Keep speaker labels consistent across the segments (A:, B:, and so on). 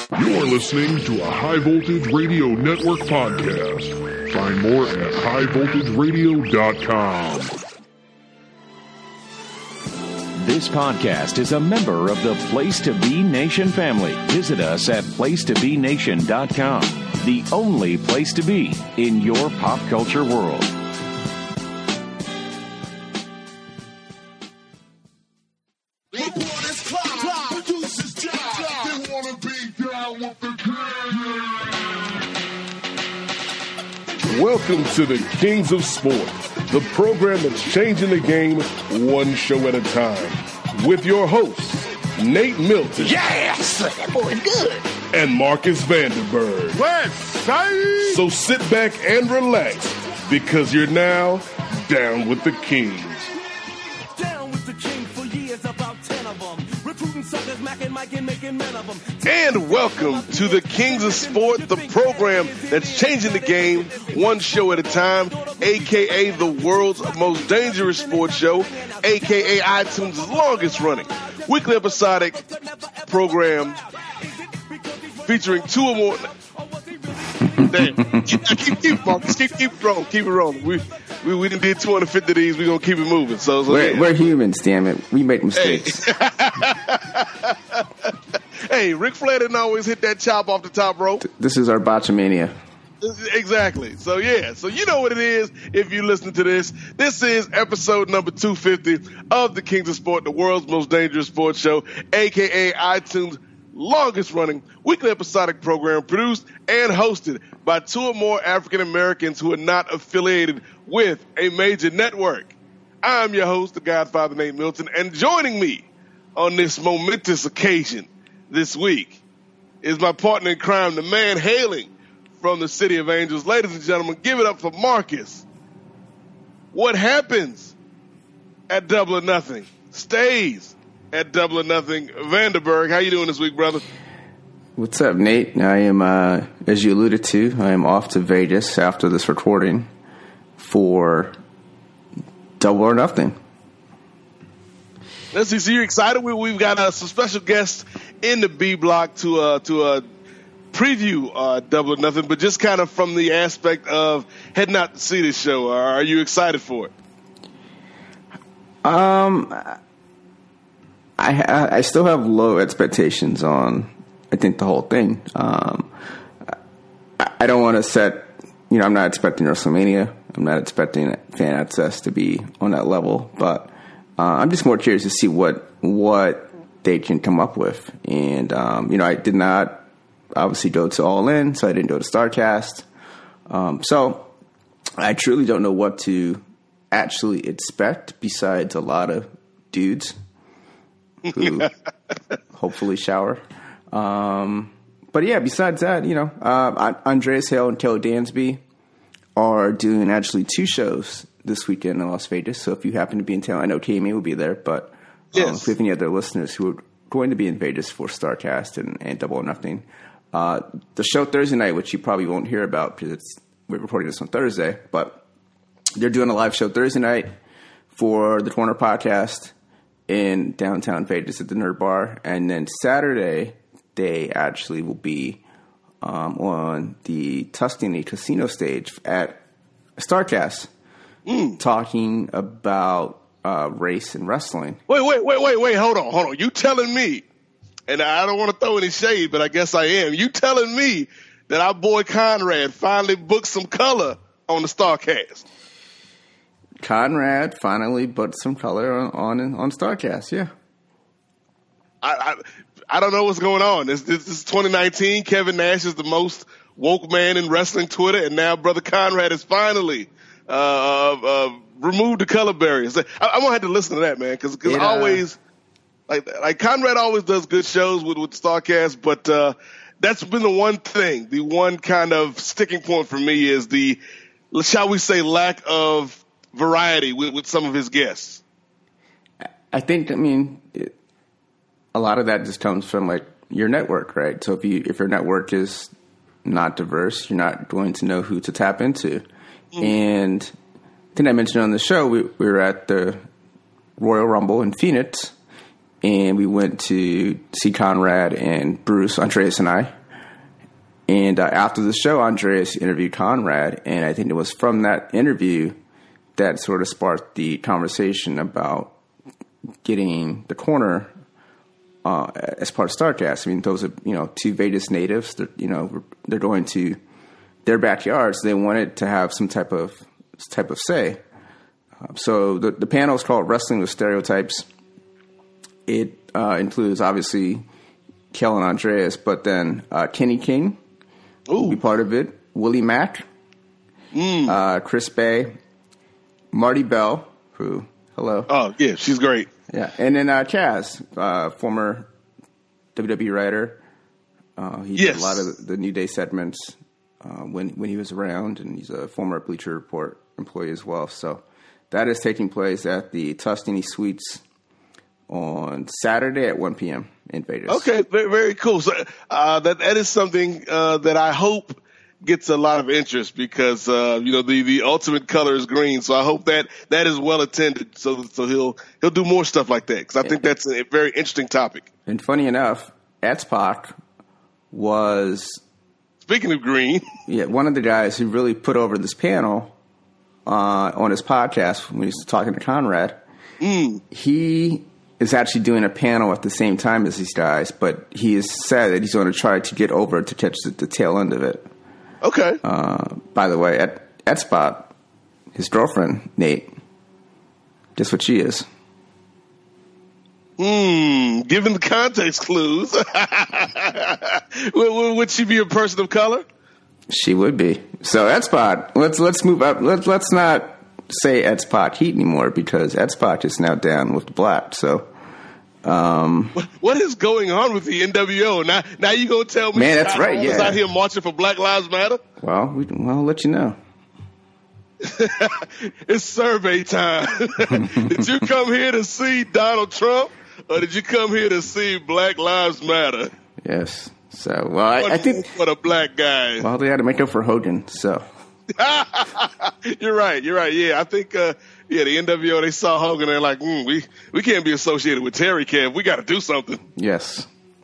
A: You're listening to a High Voltage Radio Network podcast. Find more at highvoltageradio.com.
B: This podcast is a member of the Place to Be Nation family. Visit us at placetobenation.com, the only place to be in your pop culture world.
A: Welcome to the Kings of Sport, the program that's changing the game one show at a time. With your hosts, Nate Milton.
C: Yes! That boy's good.
A: And Marcus Vanderberg.
D: Let's say!
A: So sit back and relax, because you're now down with the Kings.
E: Down with the King for years, about 10 of them. Recruiting suckers, macking, Mike, making men of them.
D: And welcome to the Kings of Sport, the program that's changing the game one show at a time, a.k.a. the world's most dangerous sports show, a.k.a. iTunes' longest running weekly episodic program featuring two or more. Damn. Keep Marcus. Keep rolling. Keep it rolling. We done did 250 of these. We're going to keep it moving. So
F: we're humans, damn it. We make mistakes.
D: Hey, Ric Flair didn't always hit that chop off the top rope.
F: This is our botchamania.
D: Exactly. So, yeah. So, you know what it is if you listen to this. This is episode number 250 of the Kings of Sport, the world's most dangerous sports show, a.k.a. iTunes' longest-running weekly episodic program produced and hosted by two or more African Americans who are not affiliated with a major network. I'm your host, the Godfather Nate Milton, and joining me on this momentous occasion this week is my partner in crime, the man hailing from the City of Angels. Ladies and gentlemen, give it up for Marcus. What happens at Double or Nothing stays at Double or Nothing. Vanderberg, how you doing this week, brother?
F: What's up, Nate? I am, as you alluded to, I am off to Vegas after this recording for Double or Nothing.
D: Let's see. So you're excited? We've got some special guests in the B block to preview Double or Nothing, but just kind of from the aspect of heading out to see this show. Are you excited for it?
F: I still have low expectations on, I think, the whole thing. I don't want to set, I'm not expecting WrestleMania. I'm not expecting fan access to be on that level, but I'm just more curious to see what they can come up with. And, I did not obviously go to All In, so I didn't go to StarCast. So I truly don't know what to actually expect besides a lot of dudes who hopefully shower. But yeah, besides that, Andreas Hale and Kelly Dansby are doing actually two shows this weekend in Las Vegas. So if you happen to be in town, I know KMA will be there, but if we have any other listeners who are going to be in Vegas for StarCast and Double or Nothing, the show Thursday night, which you probably won't hear about because we're recording this on Thursday, but they're doing a live show Thursday night for the Corner Podcast in downtown Vegas at the Nerd Bar. And then Saturday, they actually will be on the Tuscany Casino stage at StarCast talking about race and wrestling.
D: Wait, hold on. You telling me, and I don't want to throw any shade, but I guess I am. You telling me that our boy Conrad finally booked some color on the StarCast?
F: Conrad finally booked some color on StarCast, yeah.
D: I don't know what's going on. This is 2019. Kevin Nash is the most woke man in wrestling Twitter, and now Brother Conrad has finally removed the color barriers. I'm gonna have to listen to that, man, because always like Conrad always does good shows with StarCast, but that's been the one thing, the one kind of sticking point for me is the, shall we say, lack of variety with some of his guests.
F: I think, a lot of that just comes from like your network, right? So if your network is not diverse, you're not going to know who to tap into. And I think I mentioned on the show, we were at the Royal Rumble in Phoenix, and we went to see Conrad and Bruce, Andreas and I, And after the show, Andreas interviewed Conrad, and I think it was from that interview that sort of sparked the conversation about getting the corner as part of StarCast. I mean, those are, two Vegas natives. They're going to their backyards. They wanted to have some type of say. So the panel is called Wrestling with Stereotypes. It includes, obviously, Kel and Andreas, but then Kenny King will be part of it. Willie Mack, Chris Bay, Marty Bell, who, hello.
D: Oh, yeah, she's great.
F: Yeah, and then Chaz, former WWE writer. He did a lot of the New Day segments when he was around, and he's a former Bleacher Report employee as well. So that is taking place at the Tuscany Suites on Saturday at 1 p.m. in Vegas.
D: Okay, very, very cool. So that is something that I hope gets a lot of interest because the ultimate color is green. So I hope that is well attended. So he'll do more stuff like that because I think that's a very interesting topic.
F: And funny enough, X-Pac was,
D: speaking of green,
F: one of the guys who really put over this panel on his podcast when he was talking to Conrad. He is actually doing a panel at the same time as these guys, but he has said that he's going to try to get over to catch the tail end of it.
D: Okay.
F: By the way, at Spot, his girlfriend, Nate, guess what she is?
D: Given the context clues, would she be a person of color?
F: She would be. So at Spot, let's move up. Let's not say Ed Spot Heat anymore because Ed Spot is now down with the Black. So,
D: what is going on with the NWO? Now you gonna tell me?
F: Man, that's right.
D: Yeah, out here marching for Black Lives Matter.
F: Well, I'll let you know.
D: It's survey time. Did you come here to see Donald Trump, or did you come here to see Black Lives Matter?
F: Yes. So, I think
D: for the black guys.
F: Well, they had to make up for Hogan. So.
D: You're right. Yeah, I think the NWO, they saw Hogan and they're like, we can't be associated with Terry Kev. We got to do something.
F: Yes.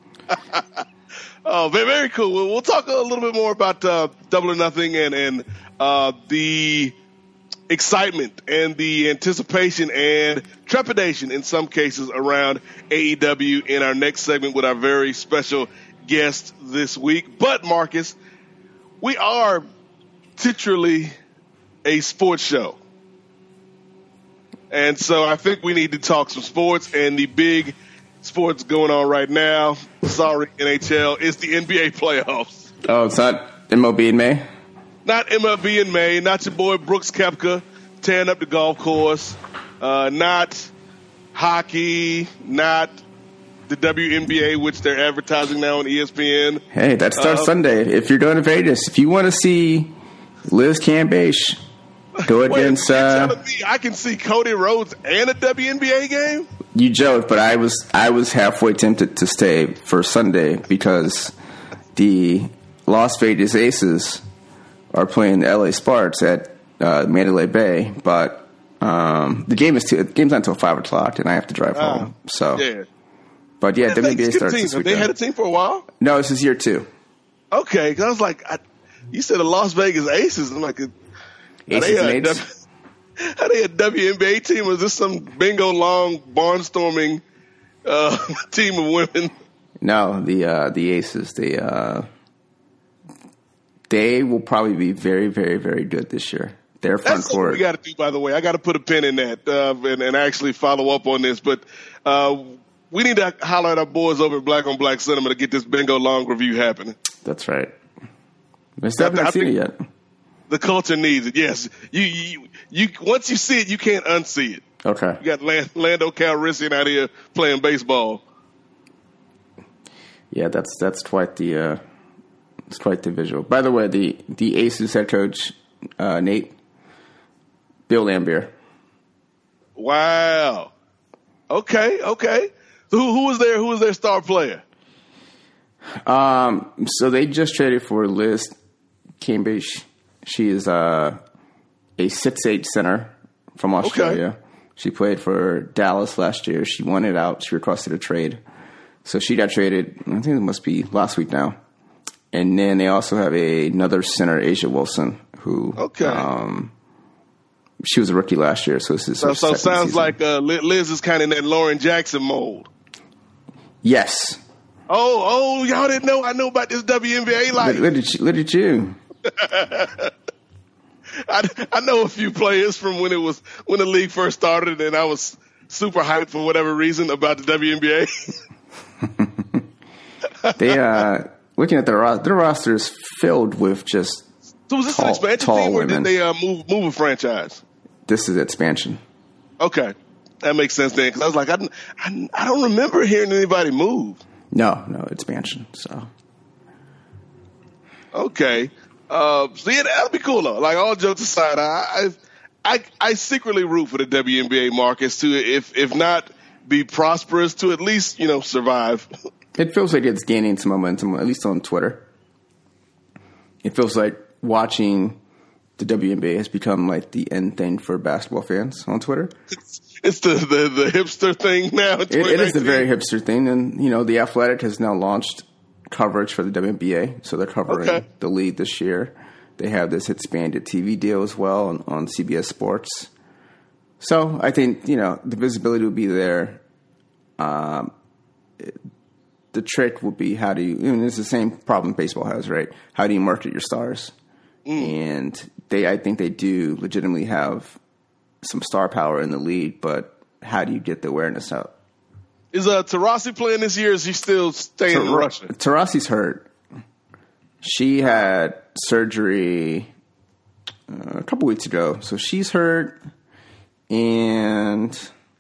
D: Oh, very, very cool. We'll talk a little bit more about Double or Nothing and the excitement and the anticipation and trepidation in some cases around AEW in our next segment with our very special guest this week. But Marcus, we are titularly a sports show. And so I think we need to talk some sports, and the big sports going on right now, sorry NHL, is the NBA playoffs.
F: Oh, it's not MLB in May?
D: Not MLB in May, not your boy Brooks Koepka tearing up the golf course, not hockey, not the WNBA, which they're advertising now on ESPN.
F: Hey, that starts Sunday. If you're going to Vegas, if you want to see Liz Cambage go against...
D: You're telling me I can see Cody Rhodes and a WNBA game?
F: You joke, but I was halfway tempted to stay for Sunday because the Las Vegas Aces are playing the LA Sparks at Mandalay Bay, but the game's not until 5 o'clock, and I have to drive home. So,
D: yeah.
F: But yeah, WNBA starts this weekend.
D: They had a team for a while?
F: No, this is year 2.
D: Okay, because I was like, you said the Las Vegas Aces. I'm like,
F: Aces and Eights?
D: Are they a WNBA team, or is this some bingo long barnstorming team of women?
F: No, the Aces. They will probably be very, very, very good this year. Their front
D: That's
F: court.
D: What we got to do, by the way. I got to put a pin in that and actually follow up on this. But we need to holler at our boys over at Black on Black Cinema to get this bingo long review happening.
F: That's right. I still haven't seen it yet.
D: The culture needs it. Yes, you once you see it, you can't unsee it.
F: Okay.
D: You got Lando Calrissian out here playing baseball.
F: Yeah, that's quite the visual. By the way, the Aces head coach Nate, Bill Laimbeer.
D: Wow. Okay. So who was there? Who was their star player?
F: So they just traded for Liz Cambage. She is a 6'8" center from Australia. Okay. She played for Dallas last year. She won it out. She requested a trade. So she got traded, I think it must be last week now. And then they also have another center, Asia Wilson, who she was a rookie last year. So this is
D: so sounds
F: season.
D: like Liz is kind of in that Lauren Jackson mold.
F: Yes.
D: Oh, y'all didn't know I know about this WNBA life.
F: Look at you.
D: I know a few players from when the league first started, and I was super hyped for whatever reason about the WNBA.
F: They looking at their roster is filled with just
D: so was this an expansion team, or
F: women.
D: did they move a franchise?
F: This is expansion.
D: Okay, that makes sense then. Because I was like, I don't remember hearing anybody move.
F: No, expansion. So
D: okay, so yeah, that'll be cool though. Like all jokes aside, I secretly root for the WNBA Marcus to, if not be prosperous, to at least survive.
F: It feels like it's gaining some momentum, at least on Twitter. It feels like watching the WNBA has become like the end thing for basketball fans on Twitter.
D: It's the hipster thing now.
F: It is the very hipster thing. And, The Athletic has now launched coverage for the WNBA. So they're covering the league this year. They have this expanded TV deal as well on CBS Sports. So I think, the visibility will be there. The trick would be how do you, it's the same problem baseball has, right? How do you market your stars? And I think they do legitimately have some star power in the league, but how do you get the awareness out?
D: Is Taurasi playing this year, or is he still staying in Russia?
F: Taurasi's hurt. She had surgery a couple weeks ago, so she's hurt, and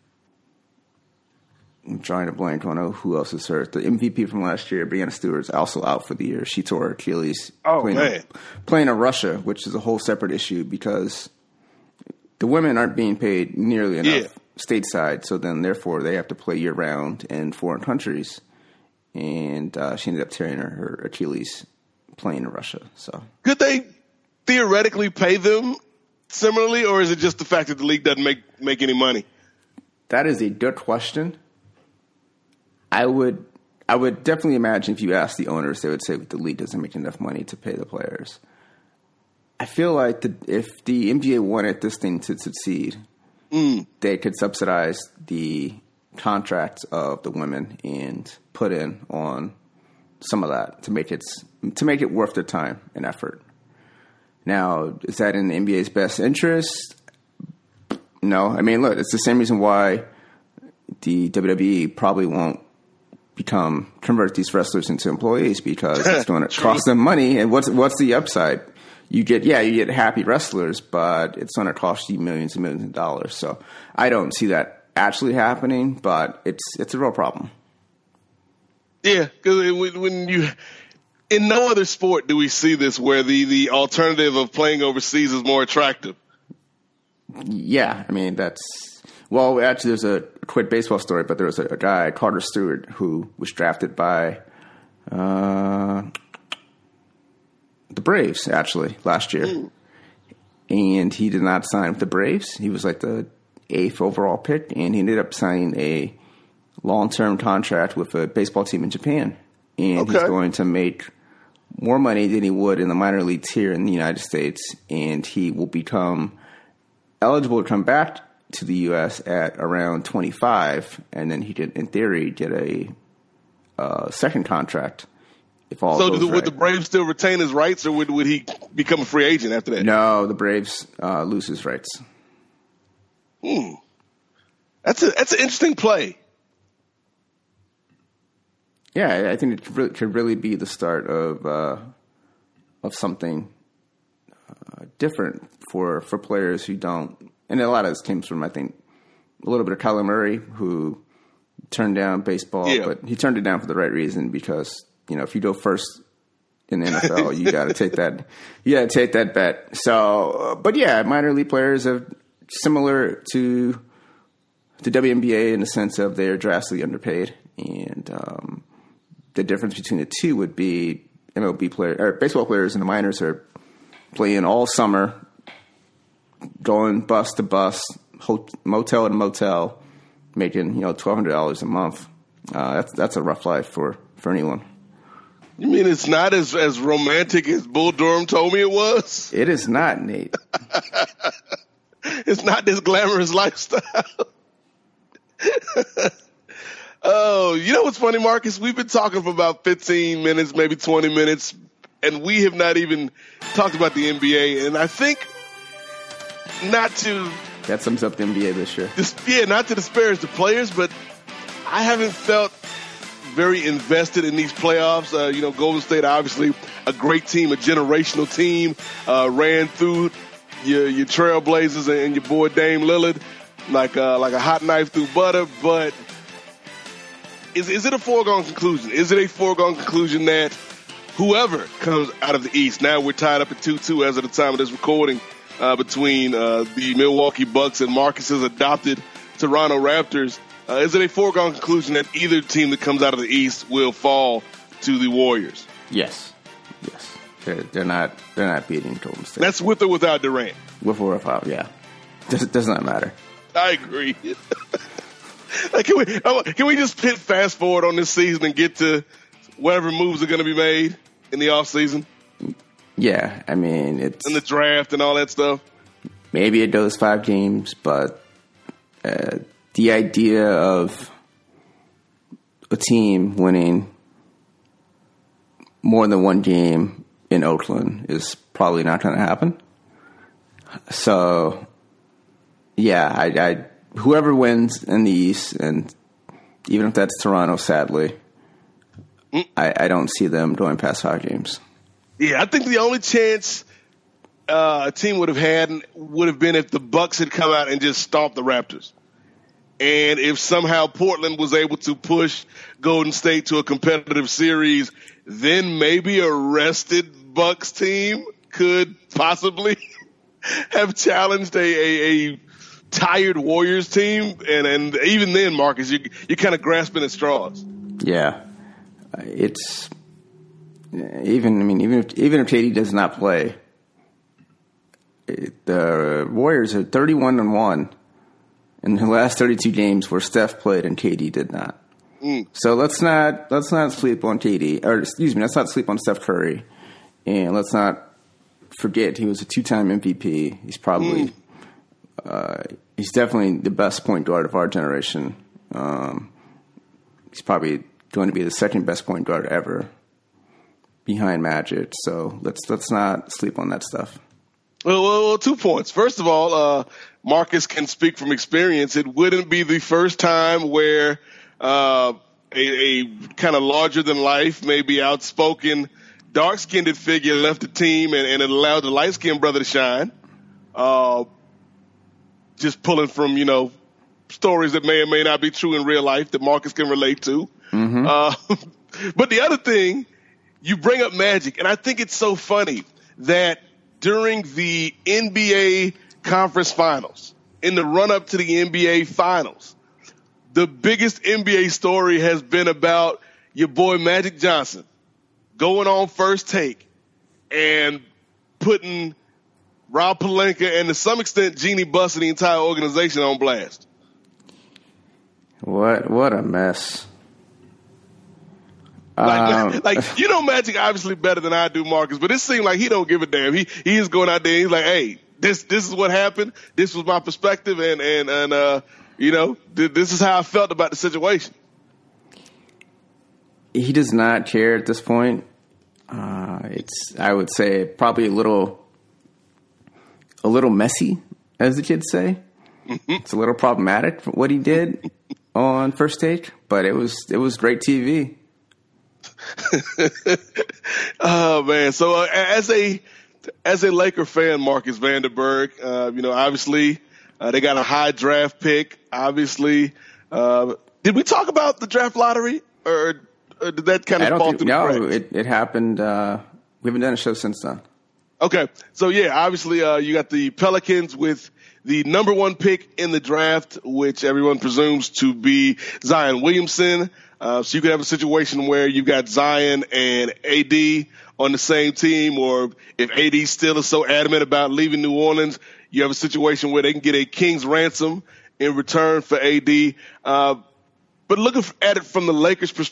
F: I'm trying to blank on who else is hurt. The MVP from last year, Breanna Stewart, is also out for the year. She tore her Achilles playing in Russia, which is a whole separate issue because the women aren't being paid nearly enough stateside. So then, therefore, they have to play year-round in foreign countries. And she ended up tearing her Achilles playing in Russia. So
D: could they theoretically pay them similarly, or is it just the fact that the league doesn't make any money?
F: That is a good question. I would definitely imagine if you asked the owners, they would say the league doesn't make enough money to pay the players. I feel like if the NBA wanted this thing to succeed, they could subsidize the contracts of the women and put in on some of that to make it worth their time and effort. Now, is that in the NBA's best interest? No. I mean, look, it's the same reason why the WWE probably won't convert these wrestlers into employees, because it's going to cost them money. And what's the upside? You get happy wrestlers, but it's going to cost you millions and millions of dollars. So I don't see that actually happening, but it's a real problem.
D: Yeah, because when you in no other sport do we see this where the alternative of playing overseas is more attractive.
F: Yeah, I mean actually, there's a quick baseball story, but there was a guy, Carter Stewart, who was drafted by the Braves, actually, last year. And he did not sign with the Braves. He was like the 8th overall pick, and he ended up signing a long-term contract with a baseball team in Japan. And he's going to make more money than he would in the minor leagues here in the United States, and he will become eligible to come back to the U.S. at around 25, and then he could, in theory, get a second contract. If all
D: so,
F: goes
D: would
F: right.
D: the Braves still retain his rights, or would he become a free agent after that?
F: No, the Braves lose his rights.
D: That's an interesting play.
F: Yeah, I think it could really be the start of something different for players who don't. And a lot of this comes from, I think, a little bit of Kyler Murray, who turned down baseball, but he turned it down for the right reason, because if you go first in the NFL, you got to take that. You got to take that bet. So, but yeah, minor league players are similar to the WNBA in the sense of they're drastically underpaid, and the difference between the two would be MLB players or baseball players in the minors are playing all summer, going bus to bus, motel to motel, making $1,200 a month. That's a rough life for anyone.
D: You mean it's not as romantic as Bull Durham told me it was?
F: It is not, Nate.
D: It's not this glamorous lifestyle. Oh, you know what's funny, Marcus? We've been talking for about 15 minutes, maybe 20 minutes, and we have not even talked about the NBA. And I think not to...
F: That sums up the NBA this year.
D: Not to disparage the players, but I haven't felt very invested in these playoffs. Golden State, obviously a great team, a generational team, ran through your Trailblazers and your boy Dame Lillard like a hot knife through butter. But is it a foregone conclusion? Is it a foregone conclusion that whoever comes out of the East, now we're tied up at 2-2 as of the time of this recording, between the Milwaukee Bucks and Marcus's adopted Toronto Raptors, is it a foregone conclusion that either team that comes out of the East will fall to the Warriors?
F: Yes. They're not beating Golden State.
D: That's with or without Durant?
F: With or without, yeah. Does not matter.
D: I agree. Can we just fast forward on this season and get to whatever moves are going to be made in the offseason?
F: Yeah, I mean, it's...
D: in the draft and all that stuff?
F: Maybe it goes 5 games, but the idea of a team winning more than one game in Oakland is probably not going to happen. So, yeah, whoever wins in the East, and even if that's Toronto, sadly, I don't see them going past 5 games.
D: Yeah, I think the only chance a team would have been if the Bucks had come out and just stomped the Raptors. And if somehow Portland was able to push Golden State to a competitive series, then maybe a rested Bucks team could possibly have challenged a tired Warriors team. And even then, Marcus, you're kind of grasping at straws.
F: Yeah, it's even if KD does not play, the Warriors are 31-1 in the last 32 games where Steph played and KD did not. So let's not sleep on KD, or excuse me, let's not sleep on Steph Curry, and let's not forget he was a 2-time MVP. He's probably he's definitely the best point guard of our generation. He's probably going to be the second best point guard ever, behind Magic. So let's not sleep on that stuff.
D: Well, 2 points. First of all, Marcus can speak from experience. It wouldn't be the first time where a kind of larger than life, maybe outspoken, dark-skinned figure left the team and it allowed the light-skinned brother to shine. Just pulling from, stories that may or may not be true in real life that Marcus can relate to. Mm-hmm. But the other thing, you bring up Magic, and I think it's so funny that during the NBA conference finals, in the run-up to the NBA finals, the biggest NBA story has been about your boy Magic Johnson going on First Take and putting Rob Pelinka and to some extent Jeannie Buss and the entire organization on blast.
F: What a mess.
D: Magic obviously better than I do, Marcus, but it seemed like he don't give a damn. He is going out there and he's like, hey, this is what happened. This was my perspective, and this is how I felt about the situation.
F: He does not care at this point. It's, I would say, probably a little messy, as the kids say. Mm-hmm. It's a little problematic for what he did on First Take, but it was great TV.
D: Oh man! So as a Laker fan, Marcus Vanderberg, obviously they got a high draft pick. Obviously, did we talk about the draft lottery, or did that kind of fall through the cracks?
F: No, it happened. We haven't done a show since then.
D: Okay, so yeah, obviously you got the Pelicans with the number 1 pick in the draft, which everyone presumes to be Zion Williamson. So you could have a situation where you've got Zion and AD on the same team, or if AD still is so adamant about leaving New Orleans, you have a situation where they can get a king's ransom in return for AD. But looking at it from the Lakers'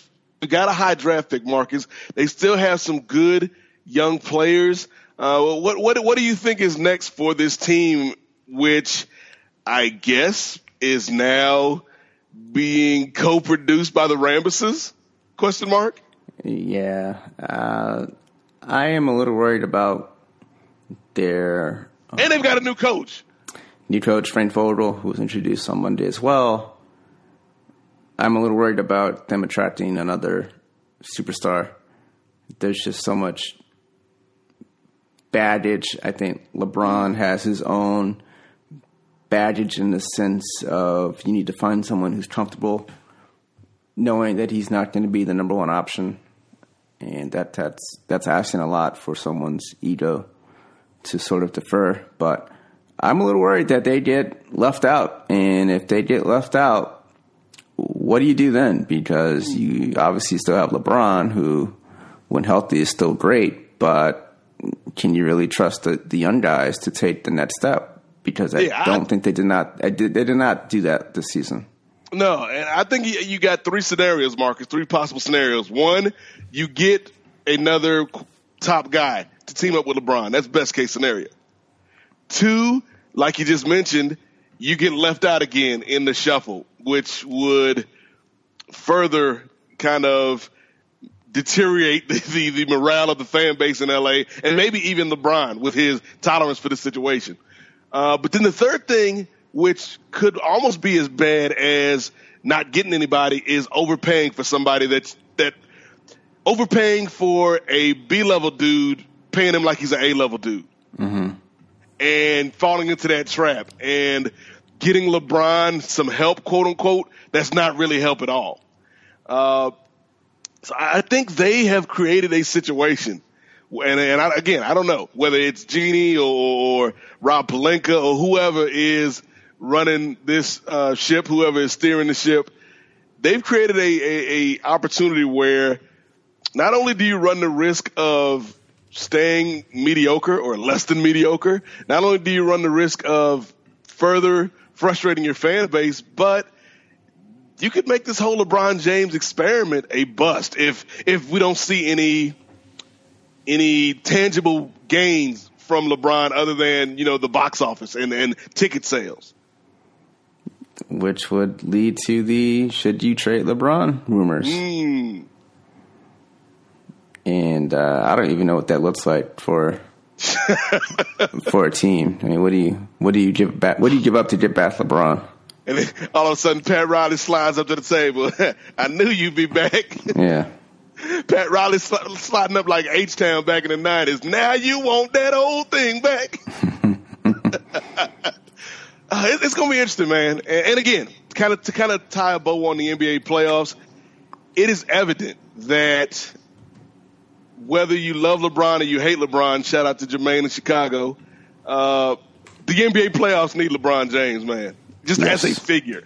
D: got a high draft pick, Marcus. They still have some good young players. What do you think is next for this team, which I guess is now being co-produced by the Rambuses? Question mark?
F: Yeah. I am a little worried about their...
D: and they've got a new coach.
F: New coach, Frank Vogel, who was introduced on Monday as well. I'm a little worried about them attracting another superstar. There's just so much baggage. I think LeBron has his own baggage in the sense of you need to find someone who's comfortable knowing that he's not going to be the number one option. And that's asking a lot for someone's ego to sort of defer. But I'm a little worried that they get left out. And if they get left out, what do you do then? Because you obviously still have LeBron, who, when healthy, is still great. But can you really trust the young guys to take the next step? Because I don't think they did not. They did not do that this season.
D: No, and I think you got three scenarios, Marcus, three possible scenarios. One, you get another top guy to team up with LeBron. That's best case scenario. Two, like you just mentioned, you get left out again in the shuffle, which would further kind of deteriorate the morale of the fan base in L.A. and maybe even LeBron with his tolerance for this situation. But then the third thing, which could almost be as bad as not getting anybody, is overpaying for somebody that overpaying for a B-level dude, paying him like he's an A-level dude, and falling into that trap and getting LeBron some help, quote unquote. That's not really help at all. So I think they have created a situation. And I don't know whether it's Jeannie or Rob Pelinka or whoever is running this ship, whoever is steering the ship. They've created a opportunity where not only do you run the risk of staying mediocre or less than mediocre, not only do you run the risk of further frustrating your fan base, but you could make this whole LeBron James experiment a bust if we don't see any tangible gains from LeBron other than, the box office and ticket sales.
F: Which would lead to the should you trade LeBron rumors. And I don't even know what that looks like for a team. I mean, what do you give back? What do you give up to get back LeBron?
D: And then all of a sudden Pat Riley slides up to the table. I knew you'd be back.
F: Yeah.
D: Pat Riley sliding up like H-Town back in the 90s. Now you want that old thing back. It's going to be interesting, man. And again, to kind of tie a bow on the NBA playoffs, it is evident that whether you love LeBron or you hate LeBron, shout out to Jermaine in Chicago, the NBA playoffs need LeBron James, man, just as a figure.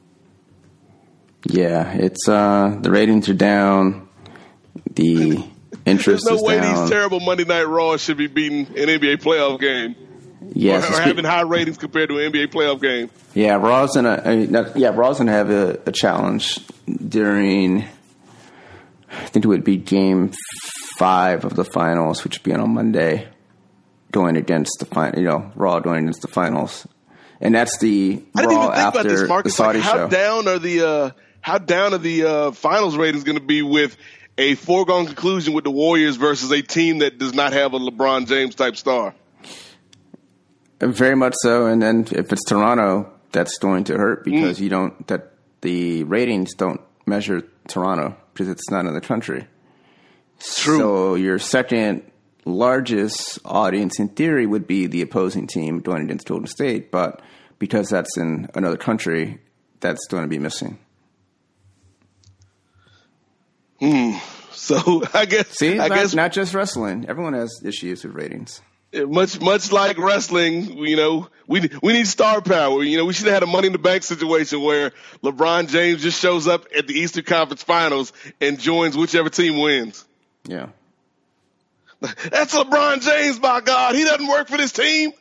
F: Yeah, it's the ratings are down. The interest is down.
D: There's no way these terrible Monday Night Raws should be beating an NBA playoff game.
F: Yes,
D: or having high ratings compared to an NBA playoff game.
F: Yeah, Raw's gonna have a challenge during. I think it would be Game 5 of the finals, which would be on Monday, going against the final. Raw going against the finals, and that's the Raw after this, the Saudi show.
D: How down are the finals ratings going to be with a foregone conclusion with the Warriors versus a team that does not have a LeBron James type star?
F: Very much so, and then if it's Toronto, that's going to hurt because the ratings don't measure Toronto because it's not in the country.
D: True.
F: So your second largest audience in theory would be the opposing team going against Golden State, but because that's in another country, that's going to be missing.
D: So I guess
F: not just wrestling. Everyone has issues with ratings.
D: Much like wrestling, we need star power. We should have had a Money in the Bank situation where LeBron James just shows up at the Eastern Conference Finals and joins whichever team wins.
F: Yeah.
D: That's LeBron James, by God. He doesn't work for this team.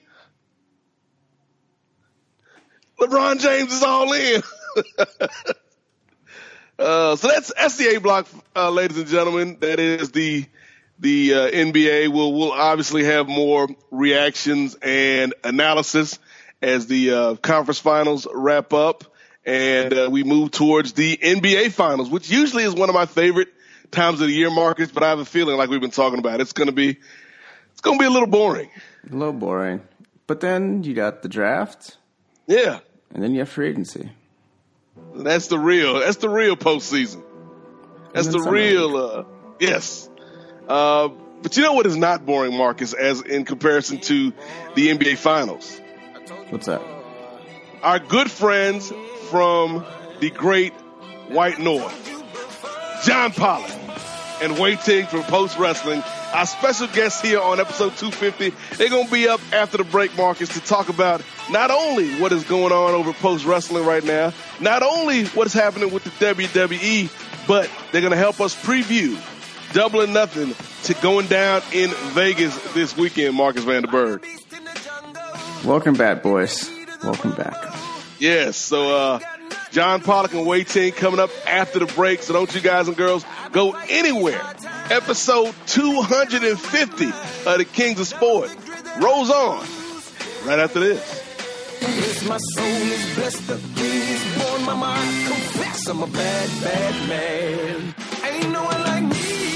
D: LeBron James is all in. So that's the A block, ladies and gentlemen. That is the NBA. We'll obviously have more reactions and analysis as the conference finals wrap up and we move towards the NBA finals, which usually is one of my favorite times of the year, Marcus. But I have a feeling, like we've been talking about, it's going to be a little boring.
F: A little boring. But then you got the draft.
D: Yeah.
F: And then you have free agency.
D: That's the real postseason. That's the real, yes. But you know what is not boring, Marcus, as in comparison to the NBA finals?
F: What's that?
D: Our good friends from the great White North, John Pollock and Wai Ting from Post Wrestling, our special guests here on episode 250. They're going to be up after the break, Marcus, to talk about not only what is going on over Post Wrestling right now, not only what is happening with the WWE, but they're going to help us preview Double or Nothing to going down in Vegas this weekend, Marcus Vanderberg.
F: Welcome back, boys. Welcome back.
D: Yes, so John Pollock and Wai Ting coming up after the break, so don't you guys and girls go anywhere. Episode 250 of the Kings of Sport rolls on right after this.
E: Yes, my soul is blessed, the king is born, mama, I confess I'm a bad, bad man. Ain't no one like me,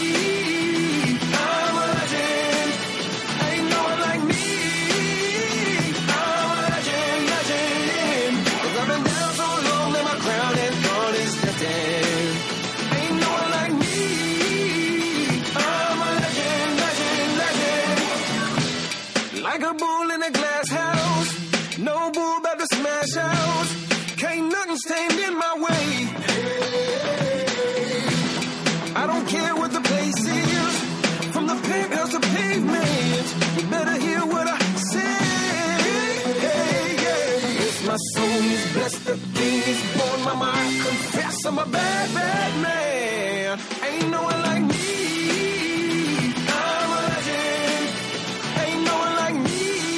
E: I'm a legend. Ain't no one like me, I'm a legend, legend. 'Cause I've been down so long that my crown and throne is destined. Ain't no one like me, I'm a legend, legend, legend. Like a bull in a glass house, no bull about to smash out. Can't nothing stand in my way. I don't care what the place is, from the penthouse to pavement. You better hear what I say. Yes, my soul is blessed, the king is born. Mama, I confess I'm a bad, bad man. Ain't no one like me. I'm a legend. Ain't no one like me.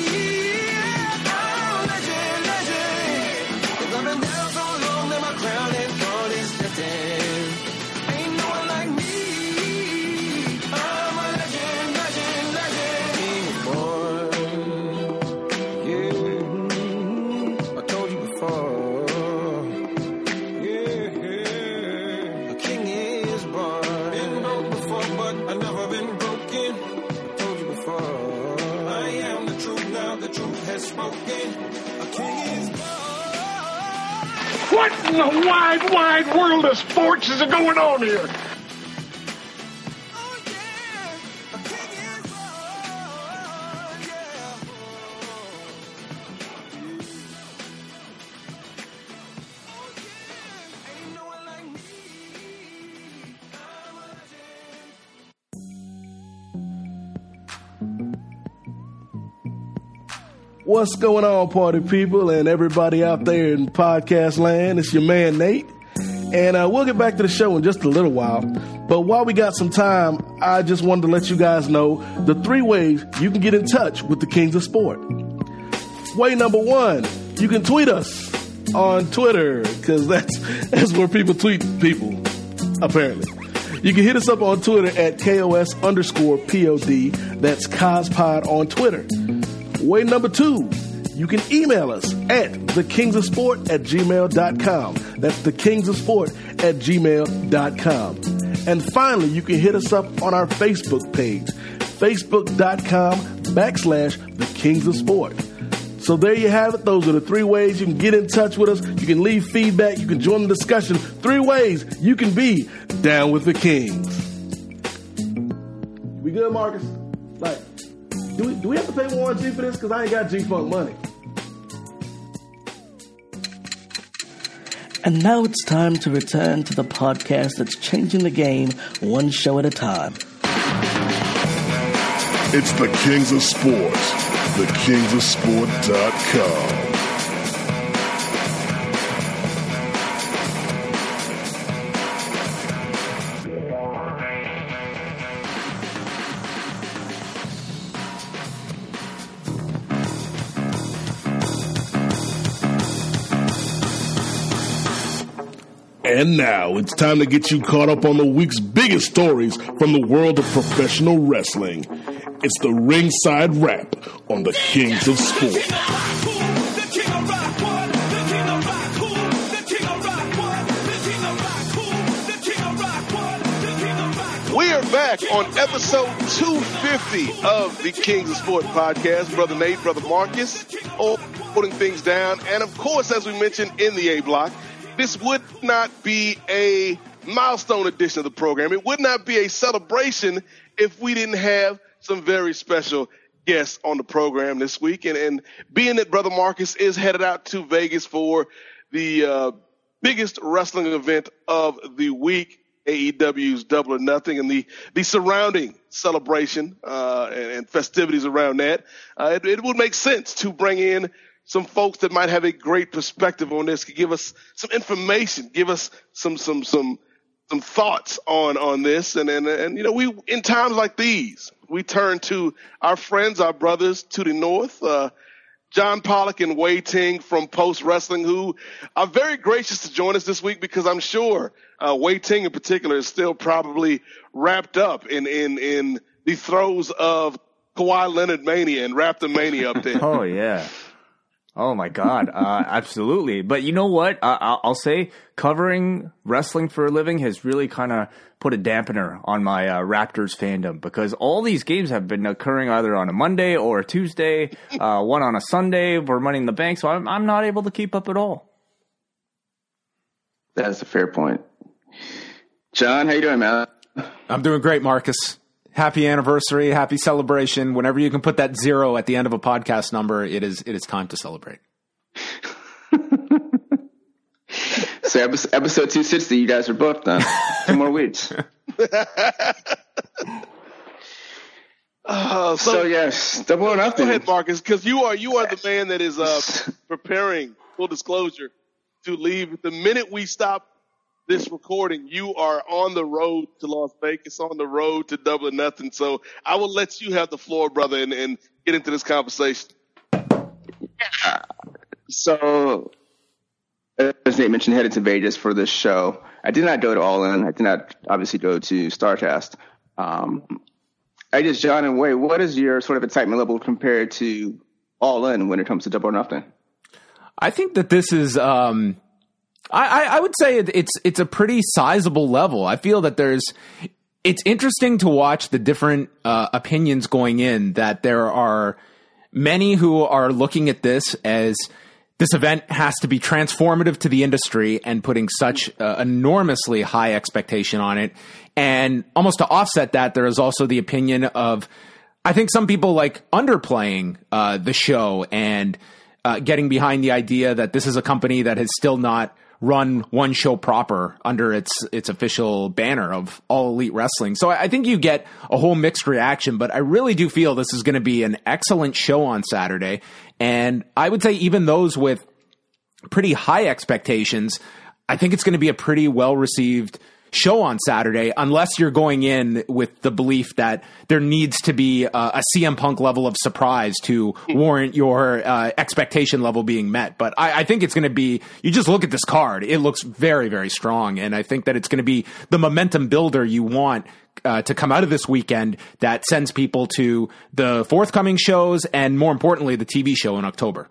G: What in the wide, wide world of sports is going on here?
D: What's going on, party people and everybody out there in podcast land? It's your man, Nate. And we'll get back to the show in just a little while. But while we got some time, I just wanted to let you guys know the 3 ways you can get in touch with the Kings of Sport. Way number 1, you can tweet us on Twitter, because that's where people tweet people, apparently. You can hit us up on Twitter at KOS_POD. That's CosPod on Twitter. Way number 2, you can email us at thekingsofsport@gmail.com. That's thekingsofsport@gmail.com. And finally, you can hit us up on our Facebook page, facebook.com/thekingsofsport. So there you have it. Those are the 3 ways you can get in touch with us. You can leave feedback. You can join the discussion. 3 ways you can be down with the Kings. We good, Marcus? Like, do we have to pay Warren G for this? Because I ain't got G-Funk money.
C: And now it's time to return to the podcast that's changing the game one show at a time.
A: It's the Kings of Sports, thekingsofsport.com. And now it's time to get you caught up on the week's biggest stories from the world of professional wrestling. It's the Ringside Wrap on the Kings of Sport.
D: We are back on episode 250 of the Kings of Sport podcast. Brother Nate, Brother Marcus, holding things down. And of course, as we mentioned in the A block, this would not be a milestone edition of the program. It would not be a celebration if we didn't have some very special guests on the program this week. And being that Brother Marcus is headed out to Vegas for the biggest wrestling event of the week, AEW's Double or Nothing, and the surrounding celebration and festivities around that, it would make sense to bring in some folks that might have a great perspective on this, could give us some information, give us some thoughts on this. And you know, we, in times like these, we turn to our friends, our brothers to the north, John Pollock and Wai Ting from Post Wrestling, who are very gracious to join us this week, because I'm sure Wai Ting in particular is still probably wrapped up in the throes of Kawhi Leonard mania and Raptor mania up there.
H: Oh, yeah. Oh, my God. Absolutely. But you know what? I'll say covering wrestling for a living has really kind of put a dampener on my Raptors fandom, because all these games have been occurring either on a Monday or a Tuesday, one on a Sunday for Money in the Bank. So I'm not able to keep up at all.
F: That's a fair point. John, how you doing, man?
I: I'm doing great, Marcus. Happy anniversary, happy celebration. Whenever you can put that 0 at the end of a podcast number, it is time to celebrate.
F: So episode 260, you guys are booked then. 2 more weeks. So yes, Double or Nothing.
D: Go ahead, Marcus, because you are the man that is preparing, full disclosure, to leave. The minute we stop this recording, you are on the road to Las Vegas, on the road to Double or Nothing. So I will let you have the floor, brother, and get into this conversation.
F: So, as Nate mentioned, headed to Vegas for this show. I did not go to All In. I did not obviously go to StarCast. I guess, John and Wai, what is your sort of excitement level compared to All In when it comes to Double or Nothing?
I: I think that this is I would say it's a pretty sizable level. I feel that it's interesting to watch the different opinions going in, that there are many who are looking at this as this event has to be transformative to the industry and putting such enormously high expectation on it. And almost to offset that, there is also the opinion of, I think some people like underplaying the show and getting behind the idea that this is a company that has still not run one show proper under its official banner of All Elite Wrestling. So I think you get a whole mixed reaction, but I really do feel this is going to be an excellent show on Saturday. And I would say even those with pretty high expectations, I think it's going to be a pretty well-received show on Saturday, unless you're going in with the belief that there needs to be a CM Punk level of surprise to warrant your expectation level being met. But I think it's going to be, you just look at this card, it looks very, very strong. And I think that it's going to be the momentum builder you want to come out of this weekend that sends people to the forthcoming shows and, more importantly, the TV show in October.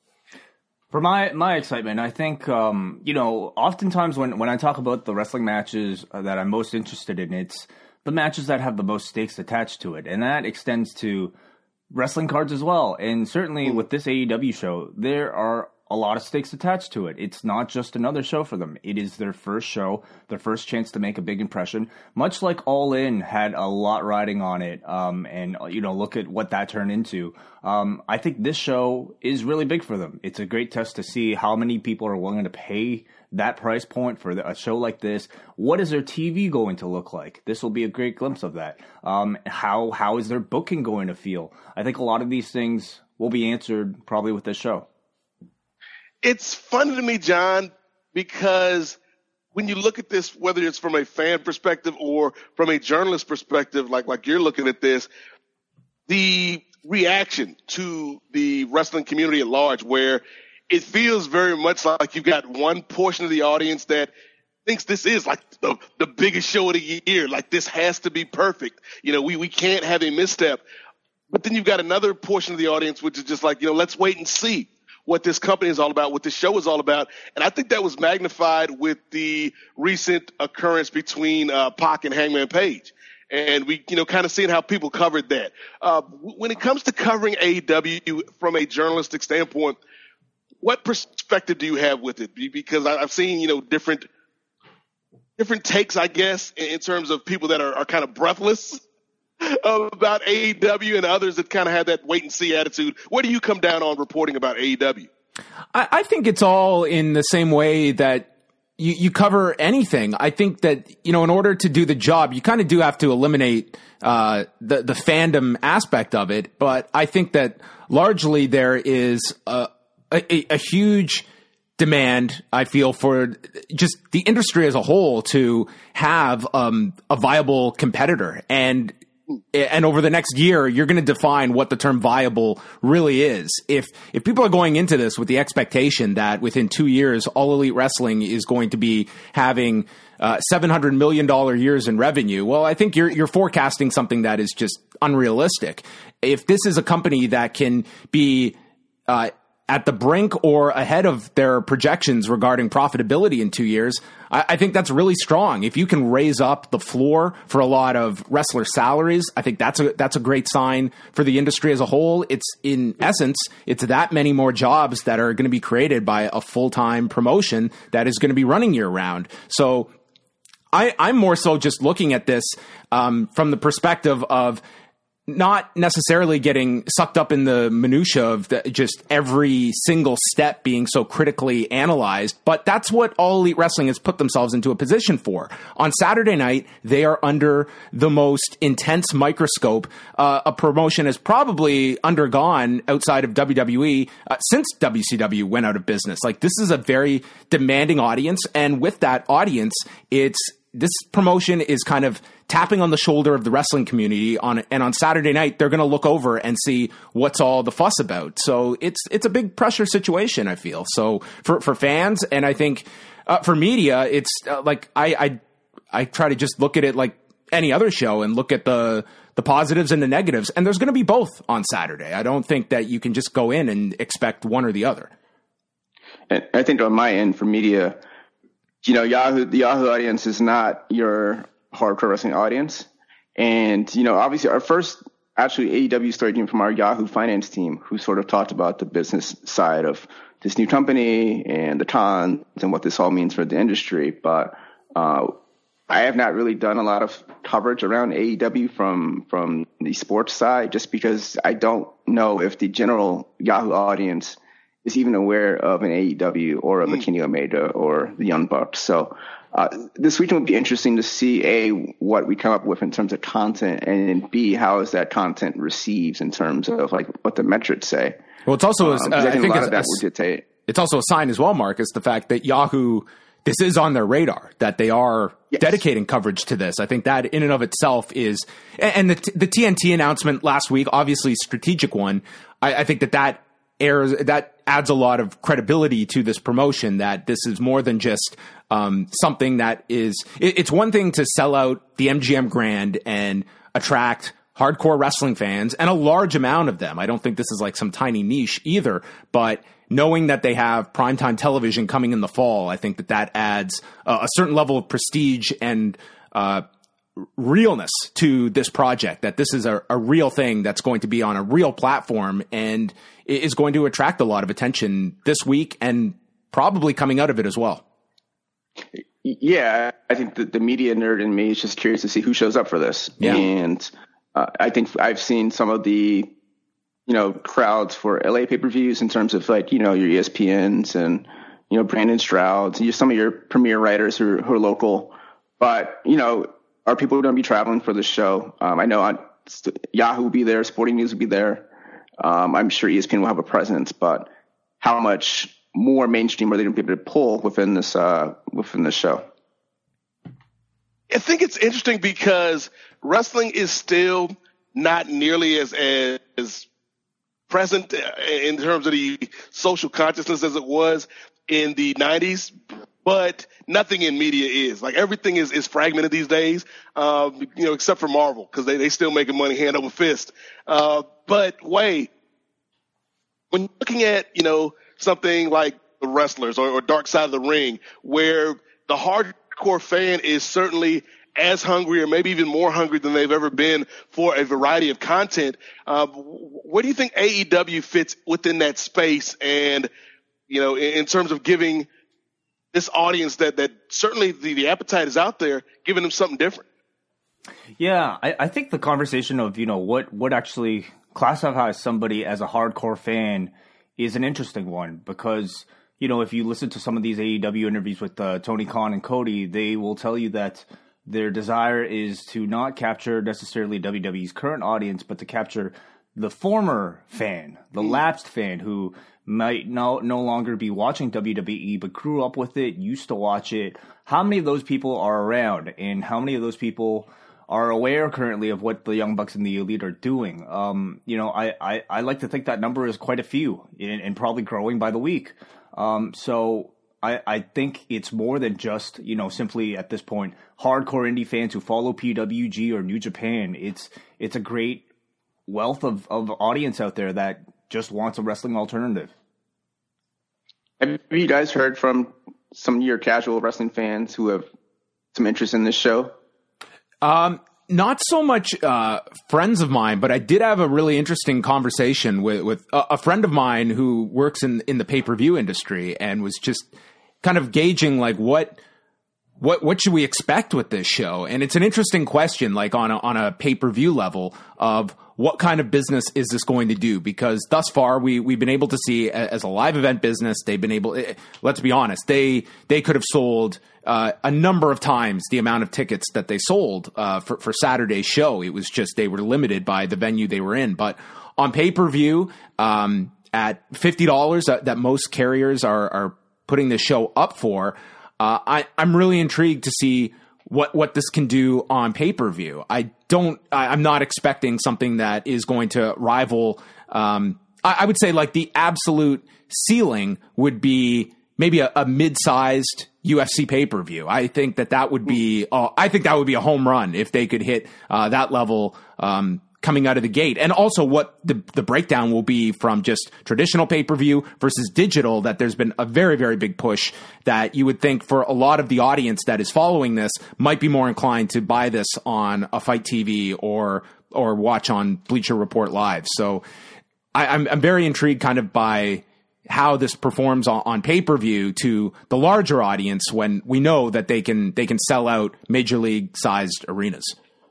H: For my excitement, I think, oftentimes when I talk about the wrestling matches that I'm most interested in, it's the matches that have the most stakes attached to it. And that extends to wrestling cards as well. And certainly with this AEW show, there are a lot of stakes attached to it. It's not just another show for them. It is their first show, their first chance to make a big impression. Much like All In had a lot riding on it, and look at what that turned into. I think this show is really big for them. It's a great test to see how many people are willing to pay that price point for a show like this. What is their TV going to look like? This will be a great glimpse of that. How is their booking going to feel? I think a lot of these things will be answered probably with this show.
D: It's funny to me, John, because when you look at this, whether it's from a fan perspective or from a journalist perspective, like you're looking at this, the reaction to the wrestling community at large, where it feels very much like you've got one portion of the audience that thinks this is like the biggest show of the year. Like, this has to be perfect. We can't have a misstep. But then you've got another portion of the audience, which is just like, let's wait and see what this company is all about, what this show is all about. And I think that was magnified with the recent occurrence between Pac and Hangman Page. And we, kind of seeing how people covered that. When it comes to covering AEW from a journalistic standpoint, what perspective do you have with it? Because I've seen, different takes, I guess, in terms of people that are kind of breathless about AEW and others that kind of have that wait and see attitude. Where do you come down on reporting about AEW?
I: I think it's all in the same way that you cover anything. I think that, in order to do the job, you kind of do have to eliminate the fandom aspect of it. But I think that largely there is a huge demand, I feel, for just the industry as a whole to have a viable competitor. And over the next year, you're going to define what the term viable really is. If people are going into this with the expectation that within 2 years, All Elite Wrestling is going to be having $700 million years in revenue, well, I think you're forecasting something that is just unrealistic. If this is a company that can be at the brink or ahead of their projections regarding profitability in 2 years, I think that's really strong. If you can raise up the floor for a lot of wrestler salaries, I think that's a great sign for the industry as a whole. It's, in essence, it's that many more jobs that are going to be created by a full-time promotion that is going to be running year round. So I'm more so just looking at this from the perspective of not necessarily getting sucked up in the minutia of just every single step being so critically analyzed, but that's what All Elite Wrestling has put themselves into a position for. On Saturday night, they are under the most intense microscope a promotion has probably undergone outside of WWE since WCW went out of business. Like, this is a very demanding audience, and with that audience, this promotion is kind of tapping on the shoulder of the wrestling community and on Saturday night, they're going to look over and see what's all the fuss about. So it's a big pressure situation, I feel. So for fans, and I think for media, it's like I try to just look at it like any other show and look at the positives and the negatives. And there's going to be both on Saturday. I don't think that you can just go in and expect one or the other.
F: And I think on my end for media, the Yahoo audience is not your hardcore wrestling audience. And, obviously our first actually AEW story came from our Yahoo finance team, who sort of talked about the business side of this new company and the cons and what this all means for the industry. But I have not really done a lot of coverage around AEW from the sports side, just because I don't know if the general Yahoo audience is even aware of an AEW or of a Kenny Omega or the Young Bucks. So this weekend would be interesting to see, A, what we come up with in terms of content, and B, how is that content received in terms of like what the metrics say.
I: Well, it's also
F: I think a lot of that will dictate.
I: It's also a sign as well, Marcus, the fact that Yahoo, this is on their radar, that they are dedicating coverage to this. I think that in and of itself is, and the TNT announcement last week, obviously strategic one. I think that adds a lot of credibility to this promotion, that this is more than just something that is, it's one thing to sell out the MGM Grand and attract hardcore wrestling fans, and a large amount of them. I don't think this is like some tiny niche either, but knowing that they have primetime television coming in the fall, I think that adds a certain level of prestige and realness to this project, that this is a real thing that's going to be on a real platform and is going to attract a lot of attention this week and probably coming out of it as well.
F: Yeah, I think that the media nerd in me is just curious to see who shows up for this. Yeah. And I think I've seen some of the, crowds for LA pay-per-views in terms of like, your ESPNs and, Brandon Stroud's and some of your premier writers who are local. But, are people going to be traveling for the show? I know Yahoo will be there, Sporting News will be there. I'm sure ESPN will have a presence, but how much more mainstream are they going to be able to pull within this show?
D: I think it's interesting because wrestling is still not nearly as present in terms of the social consciousness as it was in the 90s. but nothing in media is. Like, everything is fragmented these days, except for Marvel, because they still making money hand over fist. But wait, when you're looking at, something like the Wrestlers or Dark Side of the Ring, where the hardcore fan is certainly as hungry or maybe even more hungry than they've ever been for a variety of content, where do you think AEW fits within that space? And, in terms of giving this audience that certainly the appetite is out there, giving them something different.
H: Yeah, I think the conversation of, what actually classifies somebody as a hardcore fan is an interesting one, because, if you listen to some of these AEW interviews with Tony Khan and Cody, they will tell you that their desire is to not capture necessarily WWE's current audience, but to capture the former fan, the lapsed fan who might no longer be watching WWE, but grew up with it, used to watch it. How many of those people are around, and how many of those people are aware currently of what the Young Bucks and the Elite are doing? I like to think that number is quite a few, and probably growing by the week. So I think it's more than just, simply at this point, hardcore indie fans who follow PWG or New Japan. It's a great wealth of audience out there that just wants a wrestling alternative.
F: Have you guys heard from some of your casual wrestling fans who have some interest in this show?
I: Not so much friends of mine, but I did have a really interesting conversation with a friend of mine who works in the pay-per-view industry, and was just kind of gauging like what should we expect with this show. And it's an interesting question, like on a pay-per-view level, of what kind of business is this going to do? Because thus far we've been able to see, as a live event business, they've been able, let's be honest, they could have sold a number of times the amount of tickets that they sold for Saturday's show. It was just, they were limited by the venue they were in. But on pay-per-view, at $50 that most carriers are putting the show up for, I'm really intrigued to see what this can do on pay-per-view. I'm not expecting something that is going to rival, I would say like the absolute ceiling would be maybe a mid-sized UFC pay-per-view. I think that would be a home run if they could hit that level coming out of the gate. And also what the breakdown will be from just traditional pay-per-view versus digital, that there's been a very, very big push that you would think for a lot of the audience that is following this might be more inclined to buy this on a Fight TV or watch on Bleacher Report Live. So I'm very intrigued kind of by how this performs on pay-per-view to the larger audience, when we know that they can sell out major league sized arenas.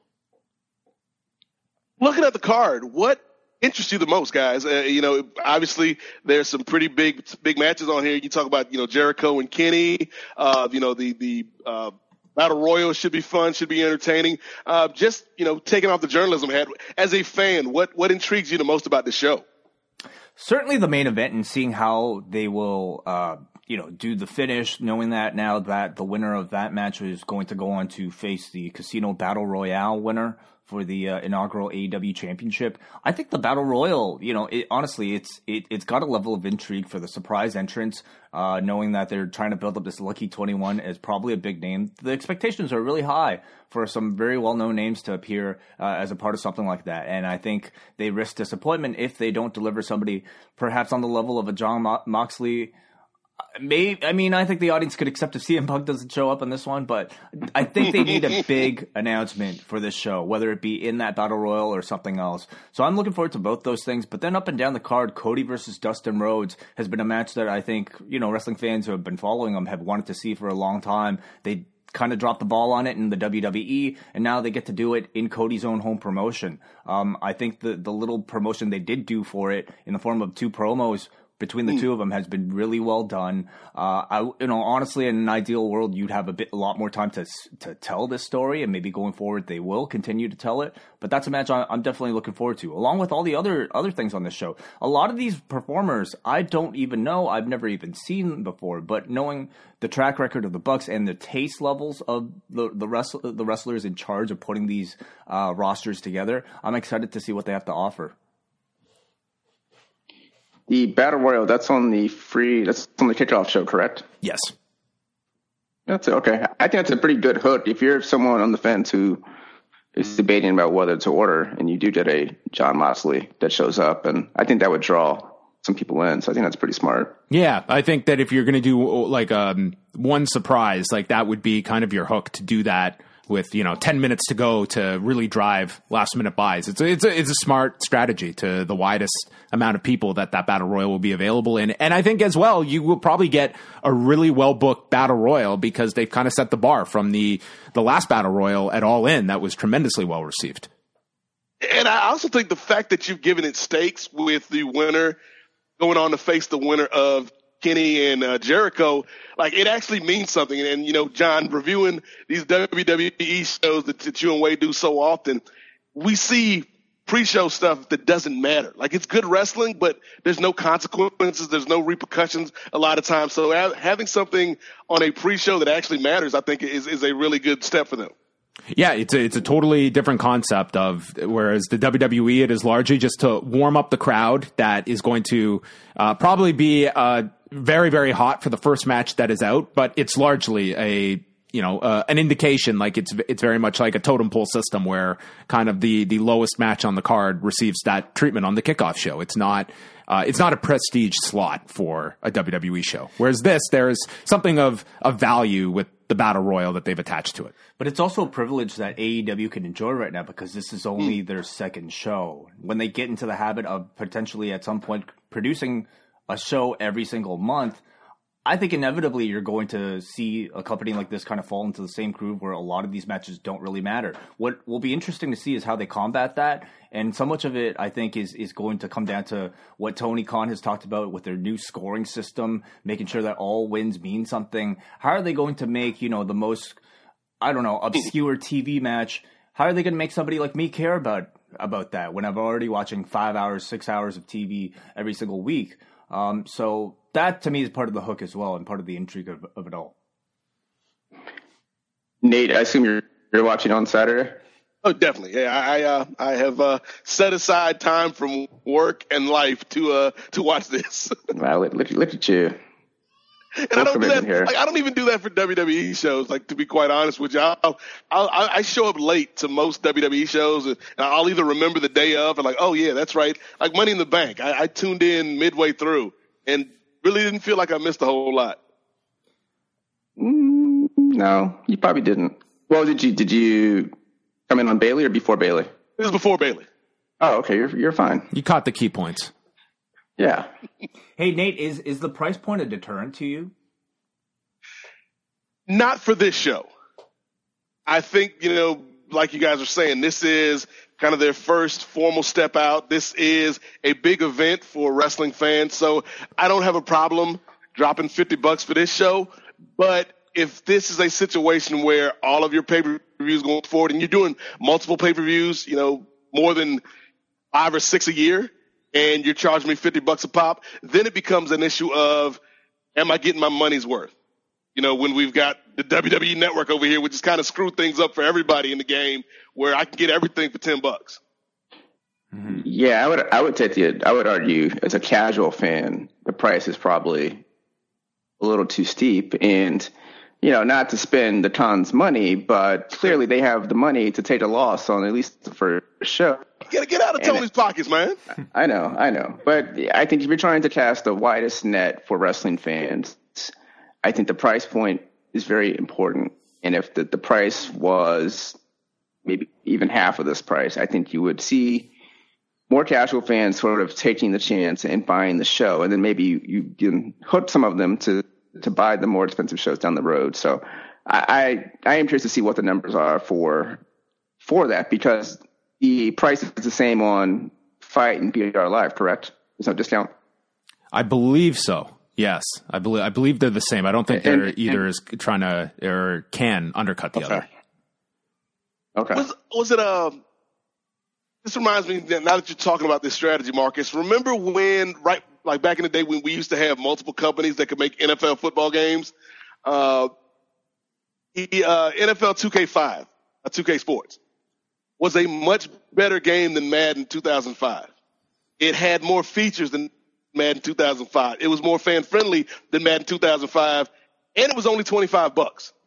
D: Looking at the card, what interests you the most, guys? Obviously there's some pretty big matches on here. You talk about, Jericho and Kenny. The Battle Royal should be fun, should be entertaining. Just taking off the journalism hat, as a fan, what intrigues you the most about this show?
H: Certainly the main event, and seeing how they will, do the finish, knowing that now that the winner of that match is going to go on to face the Casino Battle Royale winner for the inaugural AEW Championship. I think the Battle Royal, it's got a level of intrigue for the surprise entrance, knowing that they're trying to build up this Lucky 21 as probably a big name. The expectations are really high for some very well-known names to appear as a part of something like that. And I think they risk disappointment if they don't deliver somebody perhaps on the level of a Jon Moxley. I think the audience could accept if CM Punk doesn't show up on this one, but I think they need a big announcement for this show, whether it be in that Battle Royal or something else. So I'm looking forward to both those things. But then up and down the card, Cody versus Dustin Rhodes has been a match that I think, wrestling fans who have been following them have wanted to see for a long time. They kind of dropped the ball on it in the WWE, and now they get to do it in Cody's own home promotion. I think the little promotion they did do for it in the form of 2 promos between the two of them has been really well done. Honestly, in an ideal world, you'd have a lot more time to tell this story, and maybe going forward they will continue to tell it. But that's a match I'm definitely looking forward to, along with all the other things on this show. A lot of these performers I don't even know, I've never even seen before. But knowing the track record of the Bucks and the taste levels of the wrestlers in charge of putting these rosters together, I'm excited to see what they have to offer.
F: The Battle Royal, that's on the kickoff show, correct?
I: Yes.
F: That's okay. I think that's a pretty good hook. If you're someone on the fence who is debating about whether to order, and you do get a John Moxley that shows up, and I think that would draw some people in. So I think that's pretty smart.
I: Yeah, I think that if you're going to do like one surprise, like that would be kind of your hook to do that with 10 minutes to go to really drive last minute buys. It's a smart strategy to the widest amount of people that battle royal will be available in. And I think as well, you will probably get a really well booked battle royal because they've kind of set the bar from the last battle royal at All In that was tremendously well received.
D: And I also think the fact that you've given it stakes with the winner going on to face the winner of Kenny and Jericho, like it actually means something. And, John, reviewing these WWE shows that you and Wade do so often, we see pre-show stuff that doesn't matter. Like it's good wrestling, but there's no consequences. There's no repercussions a lot of times. So having something on a pre-show that actually matters, I think is a really good step for them.
I: Yeah, it's a totally different concept of, whereas the WWE, it is largely just to warm up the crowd that is going to probably be very, very hot for the first match that is out, but it's largely an indication, like it's very much like a totem pole system where kind of the lowest match on the card receives that treatment on the kickoff show. It's not a prestige slot for a WWE show. Whereas there's something of value with the battle royal that they've attached to it.
H: But it's also a privilege that AEW can enjoy right now because this is only their second show. When they get into the habit of potentially at some point producing a show every single month, I think inevitably you're going to see a company like this kind of fall into the same groove where a lot of these matches don't really matter. What will be interesting to see is how they combat that. And so much of it, I think, is going to come down to what Tony Khan has talked about with their new scoring system, making sure that all wins mean something. How are they going to make, the most, obscure TV match? How are they going to make somebody like me care about that when I'm already watching 5 hours, 6 hours of TV every single week? So that to me is part of the hook as well and part of the intrigue of it all.
F: Nate, I assume you're watching on Saturday?
D: Oh, definitely. Yeah, I have set aside time from work and life to watch this.
F: Wow, look at you.
D: And I don't do that. Like, I don't even do that for WWE shows. Like, to be quite honest with you, I show up late to most WWE shows, and I'll either remember the day of, and like, oh yeah, that's right. Like Money in the Bank, I tuned in midway through, and really didn't feel like I missed a whole lot.
F: No, you probably didn't. Well, did you come in on Bailey or before Bailey?
D: It was before Bailey.
F: Oh, okay, you're fine.
I: You caught the key points.
F: Yeah.
H: Hey, Nate, is the price point a deterrent to you?
D: Not for this show. I think, like you guys are saying, this is kind of their first formal step out. This is a big event for wrestling fans. So I don't have a problem dropping $50 for this show. But if this is a situation where all of your pay-per-views going forward and you're doing multiple pay-per-views, more than 5 or 6 a year, and you're charging me $50 a pop, then it becomes an issue of, am I getting my money's worth? When we've got the WWE Network over here, which has kind of screwed things up for everybody in the game, where I can get everything for $10.
F: Mm-hmm. Yeah, I would argue as a casual fan, the price is probably a little too steep, and not to spend the tons money, but clearly they have the money to take a loss on at least the first show.
D: You gotta get out of Tony's pockets, man.
F: I know. But I think if you're trying to cast the widest net for wrestling fans, I think the price point is very important. And if the price was maybe even half of this price, I think you would see more casual fans sort of taking the chance and buying the show. And then maybe you can hook some of them to buy the more expensive shows down the road. So I am curious to see what the numbers are for that, because the price is the same on Fight and BR Live, correct? There's no discount?
I: I believe so. Yes, I believe they're the same. I don't think either is trying to or can undercut the other.
F: Okay.
D: Was it this reminds me, now that you're talking about this strategy, Marcus, remember when, right, like back in the day when we used to have multiple companies that could make NFL football games? NFL 2K5, 2K Sports, was a much better game than Madden 2005. It had more features than Madden 2005. It was more fan-friendly than Madden 2005, and it was only $25.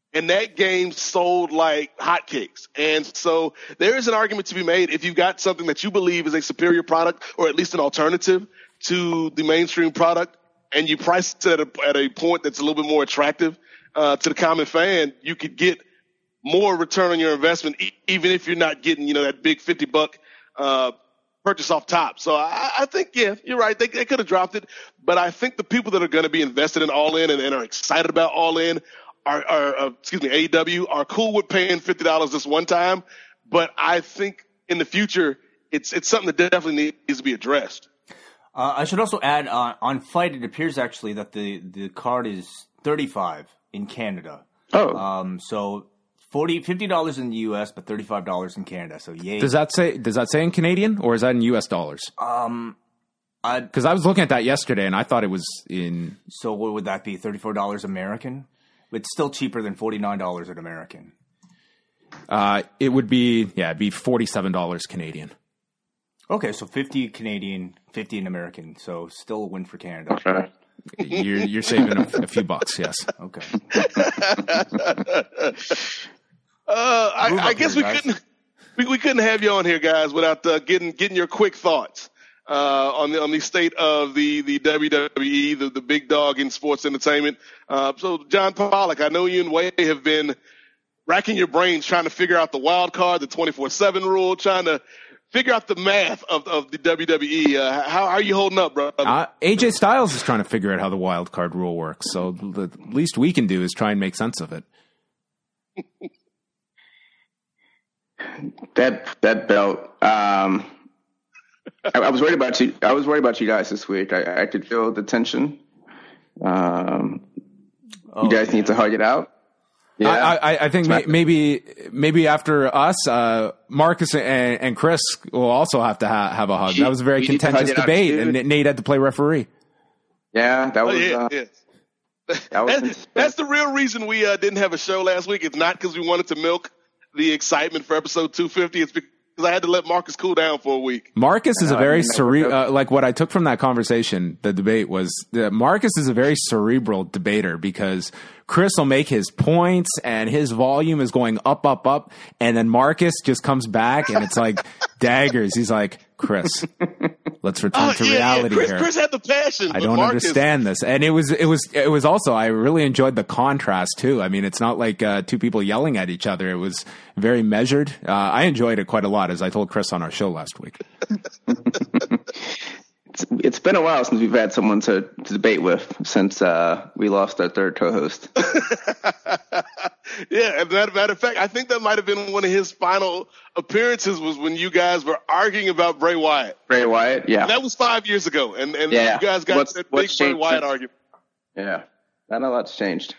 D: And that game sold like hotcakes. And so there is an argument to be made if you've got something that you believe is a superior product or at least an alternative to the mainstream product, and you price it at a point that's a little bit more attractive to the common fan, you could get more return on your investment, even if you're not getting, that big $50 purchase off top. So I think, yeah, you're right. They could have dropped it, but I think the people that are going to be invested in All In and are excited about All In AEW are cool with paying $50 this one time, but I think in the future it's something that definitely needs to be addressed.
H: I should also add on Fight, it appears actually that the card is $35 in Canada.
F: Oh,
H: so $50 in the US, but $35 in Canada. So yay.
I: Does that say in Canadian or is that in US dollars? Because I was looking at that yesterday and I thought it was in.
H: So what would that be? $34 American? It's still cheaper than $49 in American.
I: It would be it'd be $47 Canadian.
H: Okay, so 50 Canadian, 50 in American. So still a win for Canada.
F: okay.
I: You're saving a few bucks, yes.
H: Okay.
D: I guess we couldn't have you on here, guys, without getting your quick thoughts on the state of the WWE, the big dog in sports entertainment. So, John Pollock, I know you and Wade have been racking your brains trying to figure out the wild card, the 24/7 rule, trying to figure out the math of the WWE. How are you holding up, bro?
I: AJ Styles is trying to figure out how the wild card rule works. So the least we can do is try and make sense of it.
F: That belt. I was worried about you. I was worried about you guys this week. I could feel the tension. You guys need to hug it out. Yeah.
I: I think maybe after us, Marcus and Chris will also have to have a hug. That was a very contentious debate, and Nate had to play referee.
F: Yeah, that was.
D: That's the real reason we didn't have a show last week. It's not because we wanted to milk the excitement for episode 250. It's because I had to let Marcus cool down for a week.
I: Marcus is a very cerebral, like what I took from that conversation, the debate was that Marcus is a very cerebral debater because Chris will make his points and his volume is going up, up, up. And then Marcus just comes back and it's like daggers. He's like, Chris, let's return to reality here.
D: Chris had the passion.
I: I don't understand this. And it was also, I really enjoyed the contrast too. I mean, it's not like two people yelling at each other. It was very measured. I enjoyed it quite a lot, as I told Chris on our show last week.
F: It's been a while since we've had someone to debate with since we lost our third co-host.
D: Yeah, as a matter of fact, I think that might have been one of his final appearances was when you guys were arguing about Bray Wyatt.
F: Bray Wyatt, yeah.
D: And that was 5 years ago, and you guys got that big Bray Wyatt argument.
F: Yeah, not a lot's changed.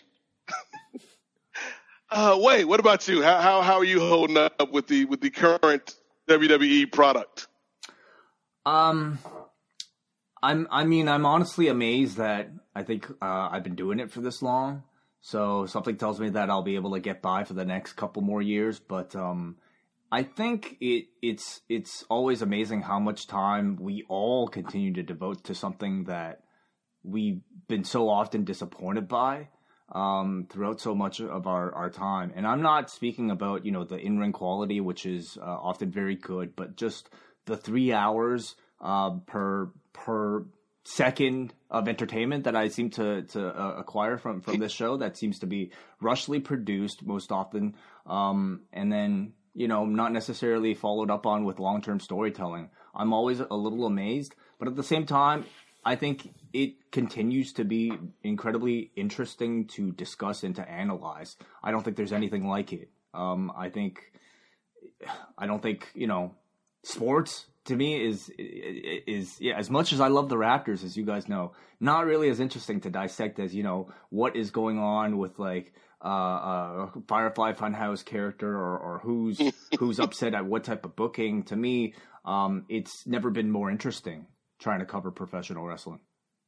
D: Wait, what about you? How are you holding up with the current WWE product?
H: I'm honestly amazed that I think I've been doing it for this long. So something tells me that I'll be able to get by for the next couple more years. But I think it's always amazing how much time we all continue to devote to something that we've been so often disappointed by throughout so much of our time. And I'm not speaking about, the in-ring quality, which is often very good, but just the 3 hours per second of entertainment that I seem to acquire from this show that seems to be rushly produced most often, and then not necessarily followed up on with long-term storytelling. I'm always a little amazed, but at the same time, I think it continues to be incredibly interesting to discuss and to analyze. I don't think there's anything like it. I don't think sports to me is as much as I love the Raptors, as you guys know, not really as interesting to dissect as what is going on with like Firefly Funhouse character or who's upset at what type of booking. To me, it's never been more interesting trying to cover professional wrestling.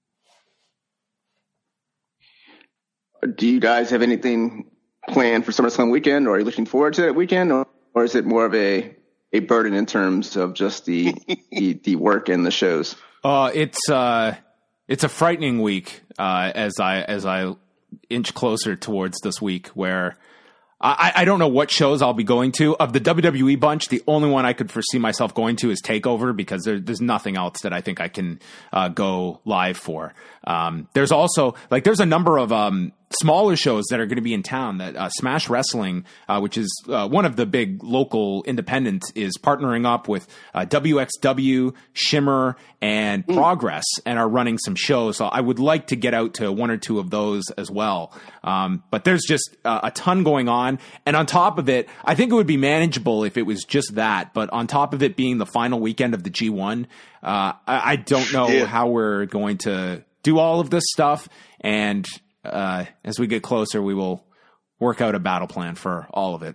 F: Do you guys have anything planned for SummerSlam weekend, or are you looking forward to that weekend, or is it more of a burden in terms of just the work and the shows?
I: It's a frightening week as I inch closer towards this week, where I don't know what shows I'll be going to. Of the WWE bunch, the only one I could foresee myself going to is TakeOver, because there's nothing else that I think I can go live for. There's also, like, there's a number of smaller shows that are going to be in town. That Smash Wrestling, which is one of the big local independents, is partnering up with WXW, Shimmer, and Progress, and are running some shows. So I would like to get out to one or two of those as well. But there's just a ton going on. And on top of it, I think it would be manageable if it was just that. But on top of it being the final weekend of the G1, I don't know how we're going to do all of this stuff. And as we get closer, we will work out a battle plan for all of it.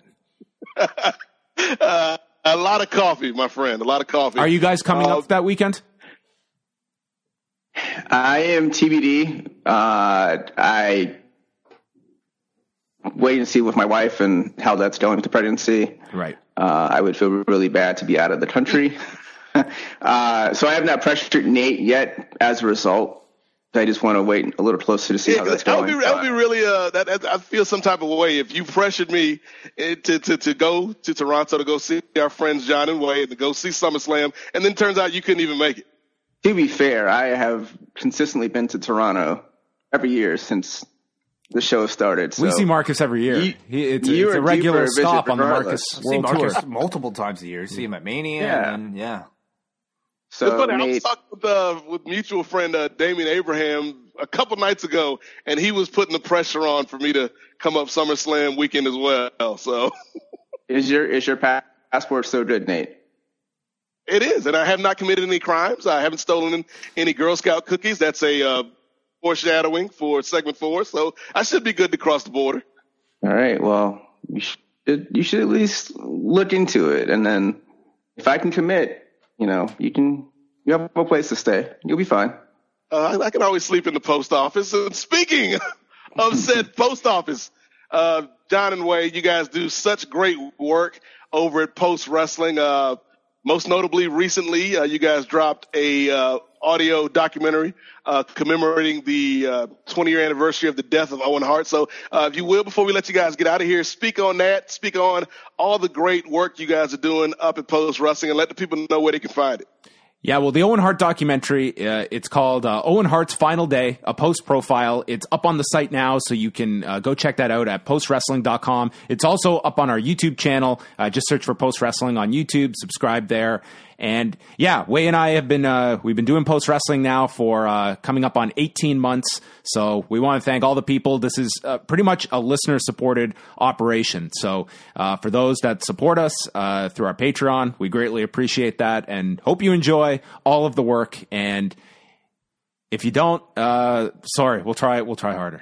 D: A lot of coffee, my friend. A lot of coffee.
I: Are you guys coming up that weekend?
F: I am TBD. I wait and see with my wife and how that's going with the pregnancy.
I: Right.
F: I would feel really bad to be out of the country. So I have not pressured Nate yet as a result. I just want to wait a little closer to see how that's going.
D: That would be really, I feel some type of way if you pressured me to go to Toronto to go see our friends John and Wade, to go see SummerSlam, and then turns out you couldn't even make it.
F: To be fair, I have consistently been to Toronto every year since the show started. So.
I: We see Marcus every year. It's a regular stop on the Marcus World
H: Marcus
I: Tour.
H: Multiple times a year. You see him at Mania.
F: Yeah.
D: So it's funny, I was talking with mutual friend Damian Abraham a couple nights ago, and he was putting the pressure on for me to come up SummerSlam weekend as well. So,
F: is your passport so good, Nate?
D: It is, and I have not committed any crimes. I haven't stolen any Girl Scout cookies. That's a foreshadowing for segment 4. So I should be good to cross the border.
F: All right. Well, you should at least look into it, and then if I can commit. You have a place to stay. You'll be fine.
D: I can always sleep in the post office. And speaking of said post office, John and Wade, you guys do such great work over at Post Wrestling. Most notably, recently, you guys dropped a audio documentary commemorating the 20-year anniversary of the death of Owen Hart. So if you will, before we let you guys get out of here, speak on that, speak on all the great work you guys are doing up at Post Wrestling, and let the people know where they can find it.
I: Yeah, well, the Owen Hart documentary, it's called Owen Hart's Final Day, a post profile. It's up on the site now, so you can go check that out at postwrestling.com. It's also up on our YouTube channel. Just search for Post Wrestling on YouTube, subscribe there. And yeah, Wei and I have been, we've been doing Post Wrestling now for coming up on 18 months. So we want to thank all the people. This is pretty much a listener supported operation. So for those that support us through our Patreon, we greatly appreciate that and hope you enjoy all of the work. And if you don't, sorry, we'll try harder.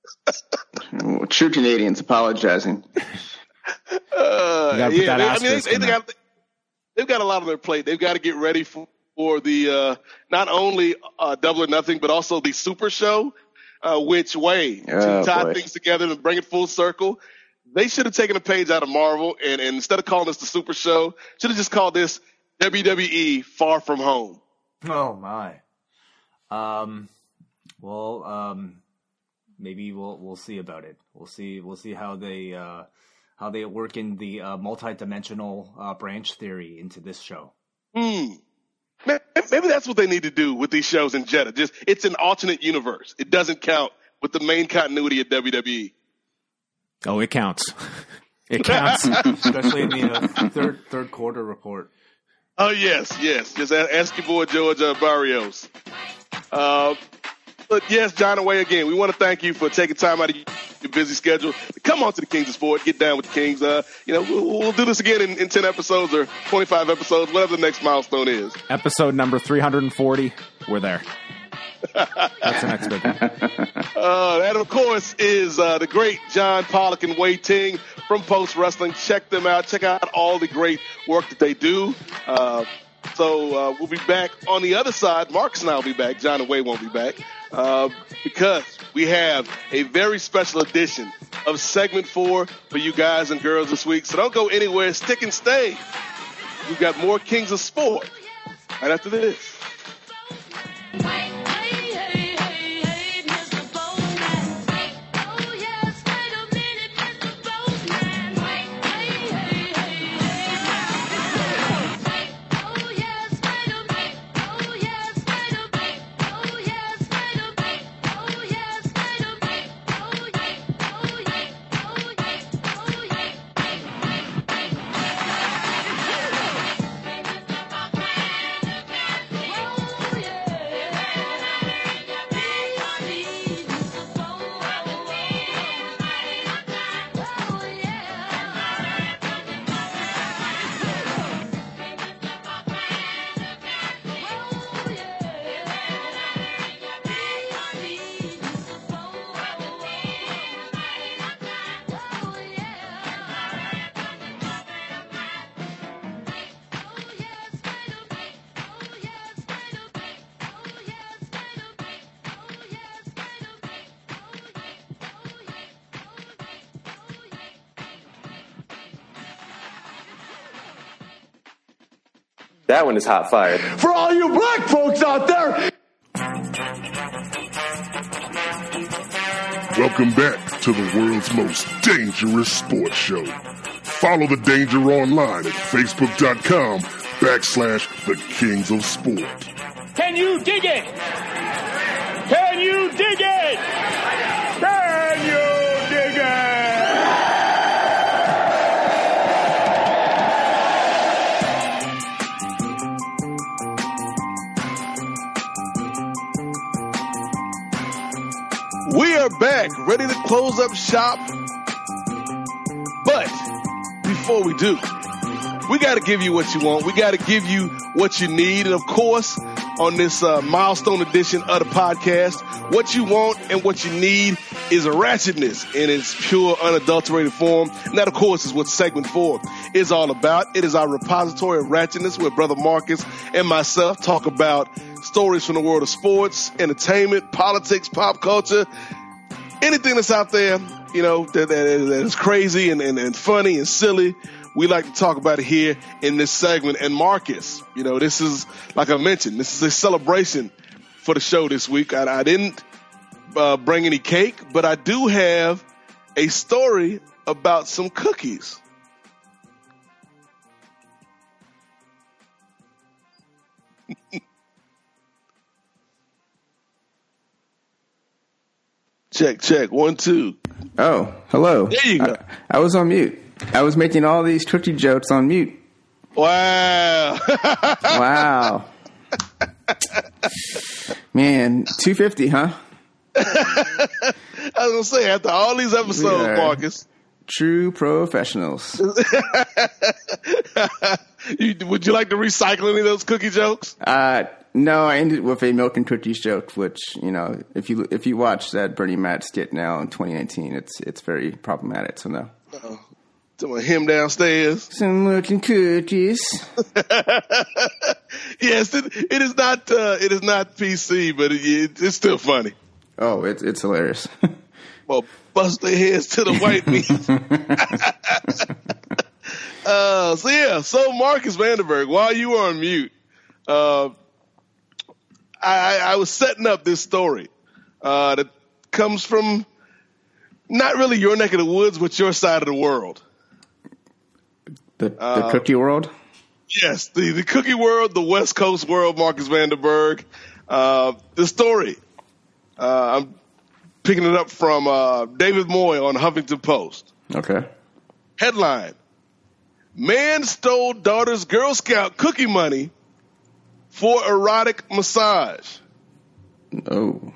F: True Canadians apologizing.
D: They've got a lot on their plate. They've got to get ready for the not only Double or Nothing, but also the Super Show, which way to tie things together and bring it full circle. They should have taken a page out of Marvel and instead of calling this the Super Show, should have just called this WWE Far From Home.
H: Oh my. Maybe we'll see about it. We'll see how they work in the multi-dimensional branch theory into this show.
D: Maybe that's what they need to do with these shows in Jeddah. Just it's an alternate universe. It doesn't count with the main continuity of WWE.
I: Oh, it counts. It counts,
H: especially in the third quarter report.
D: Oh yes. Just ask your boy George Barrios. But yes, John Away again. We want to thank you for taking time out of your busy schedule to come on to the Kings of Sport, get down with the Kings. We'll do this again in 10 episodes or 25 episodes, whatever the next milestone is.
I: Episode number 340. We're there. That's the next big one.
D: That, of course, is the great John Pollock and Wei Ting from Post Wrestling. Check them out. Check out all the great work that they do. So we'll be back on the other side. Marcus and I will be back. John and Wei won't be back because we have a very special edition of Segment 4 for you guys and girls this week. So don't go anywhere. Stick and stay. We've got more Kings of Sport right after this.
J: That one is hot fired.
G: For all you black folks out there,
A: Welcome back to the world's most dangerous sports show. Follow The Danger online at facebook.com/The Kings of Sport.
G: can you dig it? Can you dig it? Can you dig it?
D: We are back, ready to close up shop. But before we do, we got to give you what you want. We got to give you what you need. And of course, on this milestone edition of the podcast, what you want and what you need is ratchetness in its pure, unadulterated form. And that, of course, is what segment 4 is all about. It is our repository of ratchetness where Brother Marcus and myself talk about stories from the world of sports, entertainment, politics, pop culture, anything that's out there, you know, that is crazy and funny and silly. We like to talk about it here in this segment. And Marcus, you know, this is, like I mentioned, this is a celebration for the show this week. I didn't bring any cake, but I do have a story about some cookies. Check. 1, 2.
F: Oh, hello.
D: There you go.
F: I was on mute. I was making all these cookie jokes on mute.
D: Wow.
F: Wow. Man, 250, huh?
D: I was going to say, after all these episodes, Marcus.
F: True professionals.
D: Would you like to recycle any of those cookie jokes?
F: No, I ended with a milk and cookies joke, which, you know, if you watch that Bernie Mac skit now in 2019, it's very problematic. So no.
D: To him downstairs.
F: Some milk and cookies.
D: Yes, it is not PC, but it's still funny.
F: Oh, it's hilarious.
D: Well, bust their heads to the white meat. So Marcus Vanderberg, while you were on mute, I was setting up this story that comes from not really your neck of the woods, but your side of the world.
F: The cookie world?
D: Yes, the cookie world, the West Coast world, Marcus Vanderberg. The story, I'm picking it up from David Moy on Huffington Post.
F: Okay.
D: Headline: Man stole daughter's Girl Scout cookie money for erotic massage.
F: Oh.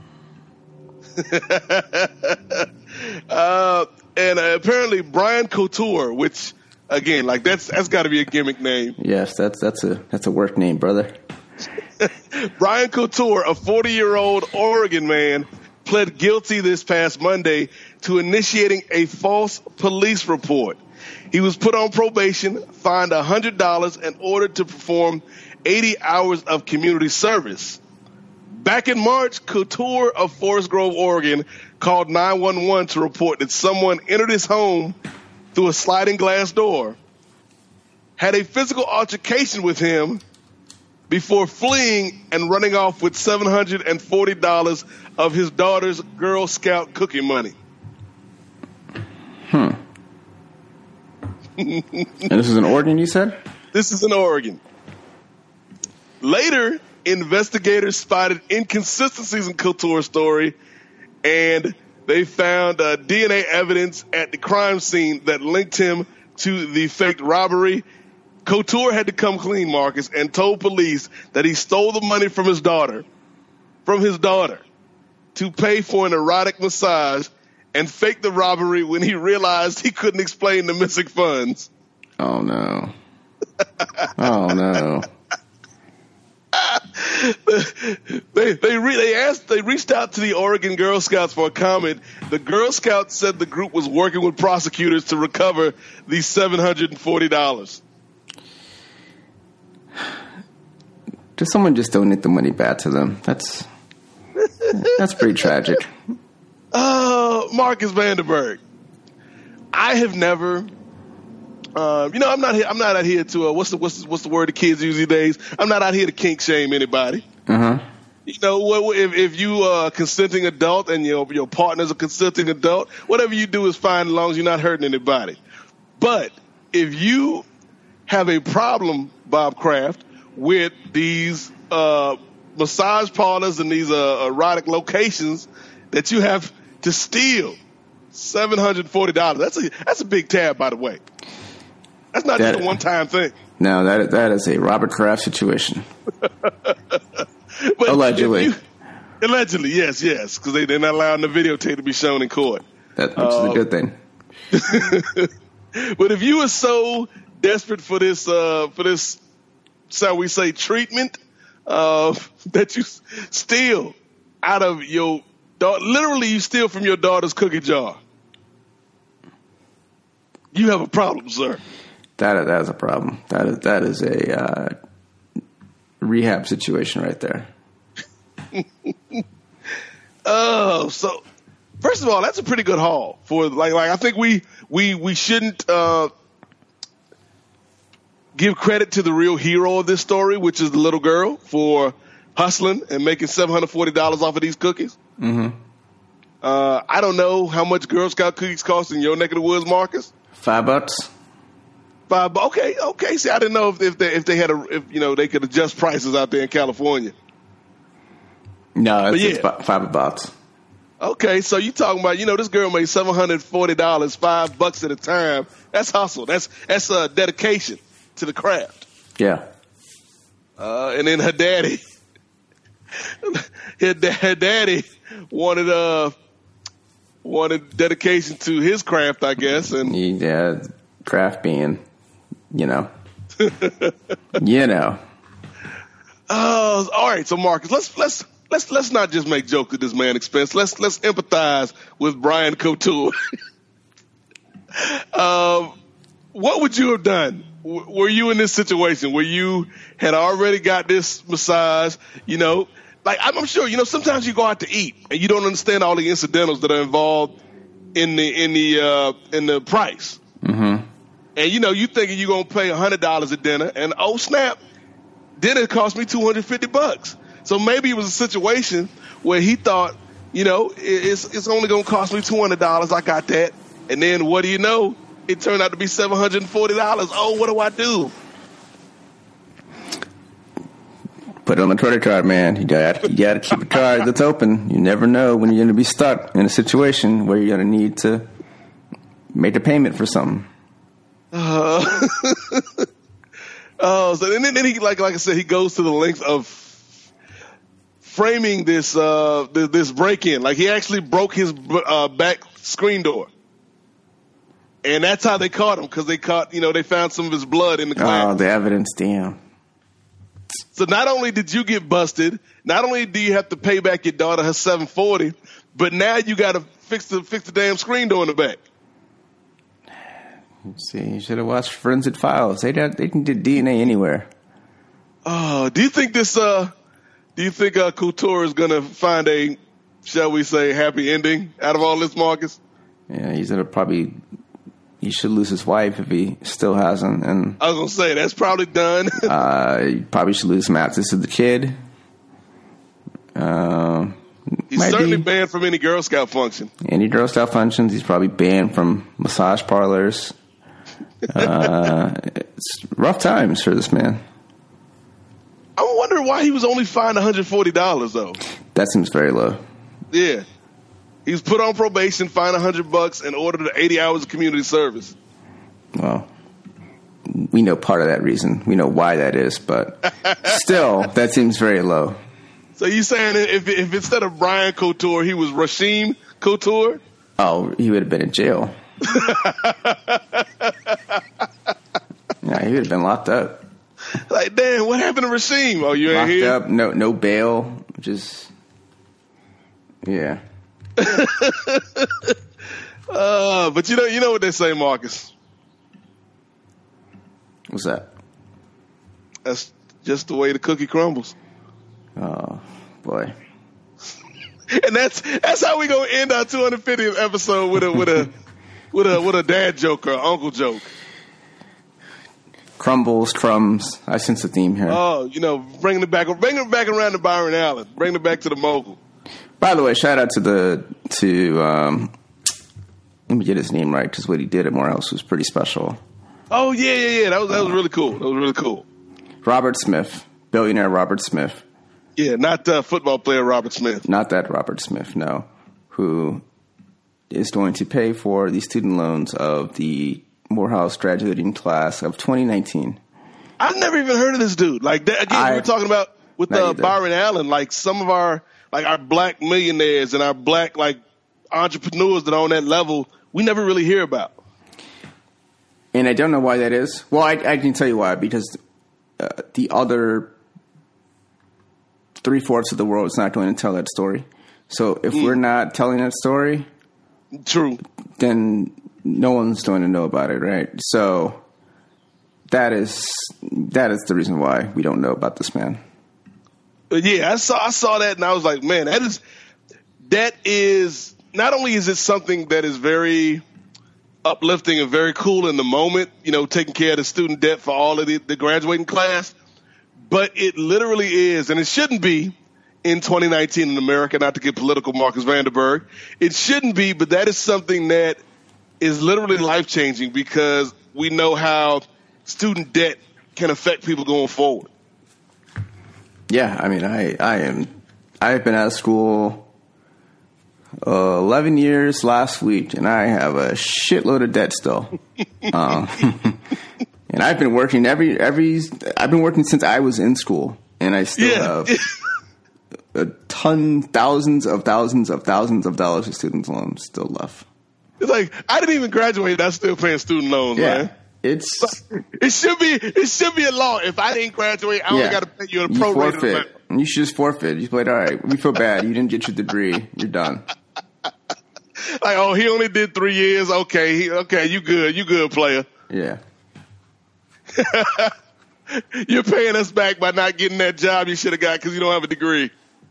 D: And apparently Brian Couture, which again, like that's got to be a gimmick name.
F: Yes, that's a work name, brother.
D: Brian Couture, a 40-year-old Oregon man, pled guilty this past Monday to initiating a false police report. He was put on probation, fined $100, and ordered to perform 80 hours of community service. Back in March, Couture of Forest Grove, Oregon, called 911 to report that someone entered his home through a sliding glass door, had a physical altercation with him before fleeing and running off with $740 of his daughter's Girl Scout cookie money.
F: And this is in Oregon, you said?
D: This is in Oregon. Later, investigators spotted inconsistencies in Couture's story, and they found DNA evidence at the crime scene that linked him to the faked robbery. Couture had to come clean, Marcus, and told police that he stole the money from his daughter, to pay for an erotic massage and faked the robbery when he realized he couldn't explain the missing funds.
F: Oh, no. Oh, no.
D: They reached out to the Oregon Girl Scouts for a comment. The Girl Scouts said the group was working with prosecutors to recover the $740.
F: Does someone just donate the money back to them? That's pretty tragic.
D: Marcus Vanderberg, I have never I'm not out here to what's the word the kids use these days? I'm not out here to kink shame anybody. You know, if you are a consenting adult and your partner's a consenting adult, whatever you do is fine as long as you're not hurting anybody. But if you have a problem, Bob Kraft, with these massage parlors and these erotic locations that you have to steal $740, that's a big tab, by the way. That's not just a one-time thing.
F: No, that is a Robert Kraft situation. Allegedly.
D: Allegedly, yes, because they're not allowing the videotape to be shown in court.
F: Which is a good thing.
D: But if you are so desperate for this, shall we say, treatment, that you steal out of your daughter, literally you steal from your daughter's cookie jar, you have a problem, sir.
F: That is a problem. That is a rehab situation right there.
D: So first of all, that's a pretty good haul for like I think we shouldn't give credit to the real hero of this story, which is the little girl, for hustling and making $740 off of these cookies. I don't know how much Girl Scout cookies cost in your neck of the woods, Marcus.
F: $5.
D: Okay. See, I didn't know if they had they could adjust prices out there in California.
F: No, it's about $5.
D: Okay, so you talking about, this girl made $740, $5 at a time. That's hustle. That's dedication to the craft.
F: Yeah.
D: And then her daddy wanted dedication to his craft, I guess. And
F: yeah, craft being,
D: all right. So Marcus, let's not just make jokes at this man's expense. Let's empathize with Brian Couture. What would you have done? Were you in this situation where you had already got this massage? Like I'm sure sometimes you go out to eat and you don't understand all the incidentals that are involved in the price. And you thinking you're gonna pay $100 at dinner, and oh snap, dinner cost me $250. So maybe it was a situation where he thought, it's only going to cost me $200. I got that. And then what do you know? It turned out to be $740. Oh, what do I do?
F: Put it on the credit card, man. You got to keep a card that's open. You never know when you're going to be stuck in a situation where you're going to need to make a payment for something.
D: So then he, like I said, he goes to the length of framing this break-in. Like he actually broke his back screen door, and that's how they caught him, because they found some of his blood in the closet.
F: Oh, the evidence, damn.
D: So not only did you get busted, not only do you have to pay back your daughter her $740, but now you got to fix the damn screen door in the back.
F: See, you should have watched Forensic Files. They can do DNA anywhere.
D: Oh, do you think Couture is going to find a, shall we say, happy ending out of all this, Marcus?
F: Yeah, he's going to he should lose his wife if he still hasn't. And
D: I was going to say, that's probably done.
F: He probably should lose some access to the kid.
D: He's certainly banned from any Girl Scout function.
F: Any Girl Scout functions. He's probably banned from massage parlors. It's rough times for this man.
D: I'm wondering why he was only fined $140, though.
F: That seems very low.
D: Yeah. He was put on probation, fined $100, and ordered 80 hours of community service.
F: Well, we know part of that reason. We know why that is, but still, that seems very low.
D: So you saying if instead of Brian Couture, he was Rasheem Couture?
F: Oh, he would have been in jail. Yeah, he would have been locked up.
D: Like, damn, what happened to Rasheem? Oh, you ain't here?
F: Locked up, no bail, just, yeah.
D: But you know what they say, Marcus?
F: What's that?
D: That's just the way the cookie crumbles.
F: Oh, boy.
D: And that's how we gonna end our 250th episode with a dad joke or uncle joke.
F: Crumbles, crumbs. I sense a theme here.
D: Oh, bringing it back around to Byron Allen. Bringing it back to the mogul.
F: By the way, shout out to let me get his name right, because what he did at Morehouse was pretty special.
D: Oh, yeah. That was really cool. That was really cool.
F: Robert Smith, billionaire Robert Smith.
D: Yeah, not football player Robert Smith.
F: Not that Robert Smith, no. Who is going to pay for the student loans of the Morehouse graduating class of 2019.
D: I've never even heard of this dude. Like that, again, we were talking about with Byron Allen, like some of our black millionaires and our black entrepreneurs that are on that level, we never really hear about.
F: And I don't know why that is. Well, I can tell you why, because the other 3/4 of the world is not going to tell that story. So if we're not telling that story,
D: true,
F: then no one's going to know about it, right? So that is the reason why we don't know about this man.
D: Yeah, I saw that, and I was like, man, that is not only is it something that is very uplifting and very cool in the moment, taking care of the student debt for all of the graduating class, but it literally is, and it shouldn't be in 2019 in America, not to get political, Marcus Vanderberg. It shouldn't be, but that is something that is literally life-changing, because we know how student debt can affect people going forward.
F: Yeah, I mean, I've been out of school 11 years last week, and I have a shitload of debt still. And I've been working I've been working since I was in school, and I still have thousands of dollars of student loans still left.
D: It's like, I didn't even graduate, and I'm still paying student loans, man.
F: It
D: should be a law. If I didn't graduate, I only got to pay you a prorated amount.
F: You should just forfeit. You like, all right, we feel bad. You didn't get your degree. You're done.
D: Like, oh, he only did 3 years. Okay, you good, player.
F: Yeah.
D: You're paying us back by not getting that job you should have got because you don't have a degree.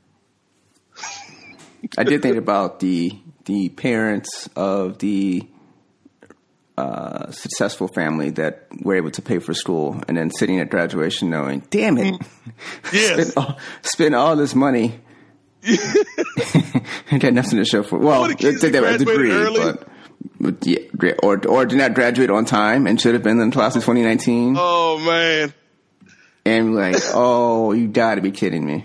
F: I did think about the parents of the successful family that were able to pay for school, and then sitting at graduation knowing, damn it,
D: yes.
F: spend all this money. I got nothing to show for it. Well, they have a degree, but yeah, or did not graduate on time and should have been in the class of 2019.
D: Oh man!
F: And like, oh, you got to be kidding me.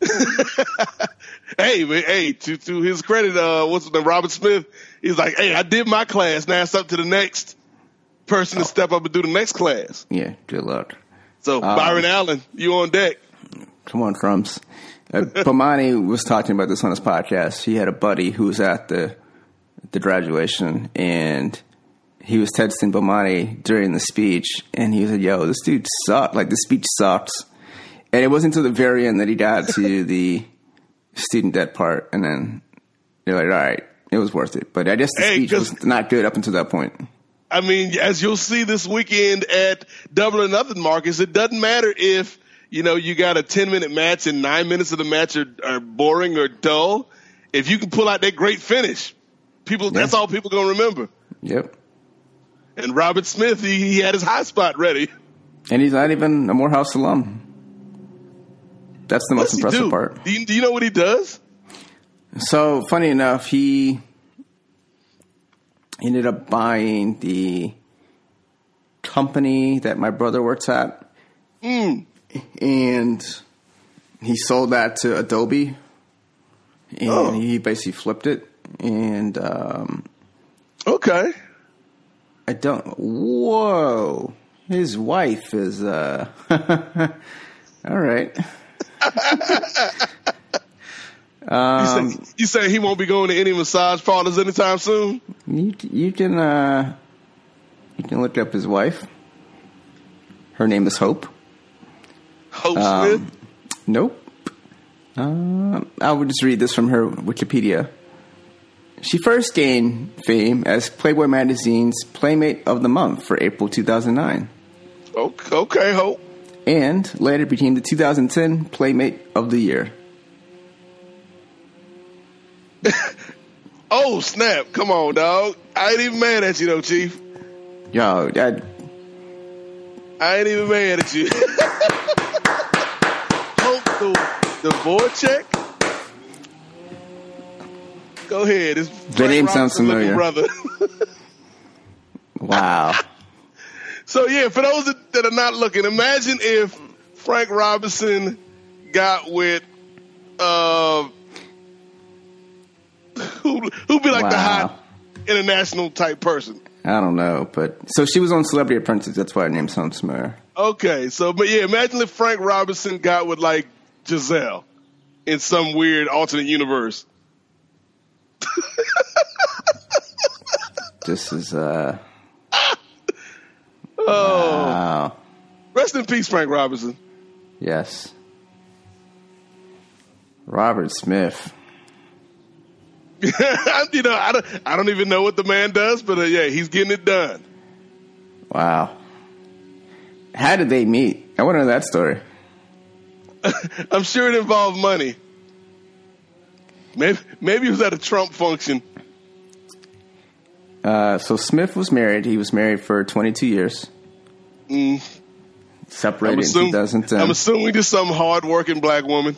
D: Hey, to his credit, Robert Smith, he's like, hey, I did my class. Now it's up to the next person to step up and do the next class.
F: Yeah, good luck.
D: So, Byron Allen, you on deck.
F: Come on, Crumbs. Bomani was talking about this on his podcast. He had a buddy who was at the graduation, and he was texting Bomani during the speech, and he was like, yo, this dude sucked. Like, the speech sucks. And it wasn't until the very end that he got to the student debt part, and then you're like, all right, it was worth it. But I guess the speech was not good up until that point.
D: I mean, as you'll see this weekend at Double or Nothing, Marcus, it doesn't matter if, you got a 10-minute match and 9 minutes of the match are boring or dull. If you can pull out that great finish, that's all people going to remember.
F: Yep.
D: And Robert Smith, he had his high spot ready.
F: And he's not even a Morehouse alum. That's the most impressive part.
D: Do you know what he does?
F: So, funny enough, he ended up buying the company that my brother works at. And he sold that to Adobe. And he basically flipped it. And
D: okay.
F: Whoa. His wife is all right.
D: You say he won't be going to any massage parlors anytime soon?
F: You can look up his wife. Her name is Hope.
D: Hope Smith?
F: Nope. I would just read this from her Wikipedia. She first gained fame as Playboy Magazine's Playmate of the Month for April 2009.
D: Okay, Hope.
F: And later became the 2010 Playmate of the Year.
D: Oh, snap. Come on, dog. I ain't even mad at you, though, Chief.
F: Yo,
D: I ain't even mad at you. Hope the Voracek. Go ahead.
F: The name sounds familiar.
D: Brother.
F: Wow.
D: So yeah, for those that are not looking, imagine if Frank Robinson got with who'd be like the hot international type person.
F: I don't know, but so she was on Celebrity Apprentice. That's why her name sounds familiar.
D: Okay, so but yeah, imagine if Frank Robinson got with like Giselle in some weird alternate universe.
F: This is
D: wow. Rest in peace, Frank Robinson.
F: Yes. Robert Smith.
D: You know, I don't even know what the man does, but yeah, he's getting it done.
F: Wow. How did they meet? I want to know that story.
D: I'm sure it involved money. Maybe it was at a Trump function.
F: So Smith was married. He was married for 22 years. Separated in 2010.
D: I'm assuming just some hard-working black woman.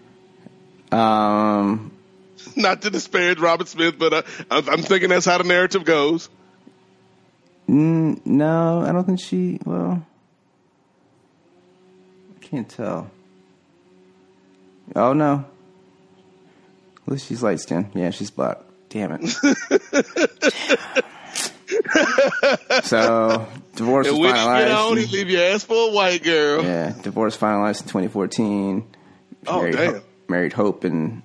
D: Not to disparage Robert Smith, but I'm thinking that's how the narrative goes.
F: No, I don't think she. Well, I can't tell. Oh no. At least she's light skinned. Yeah, she's black. Damn it. So divorce was finalized.
D: Get on, he leave your ass for a white girl.
F: Yeah, divorce finalized in 2014.
D: Oh damn.
F: Married Hope in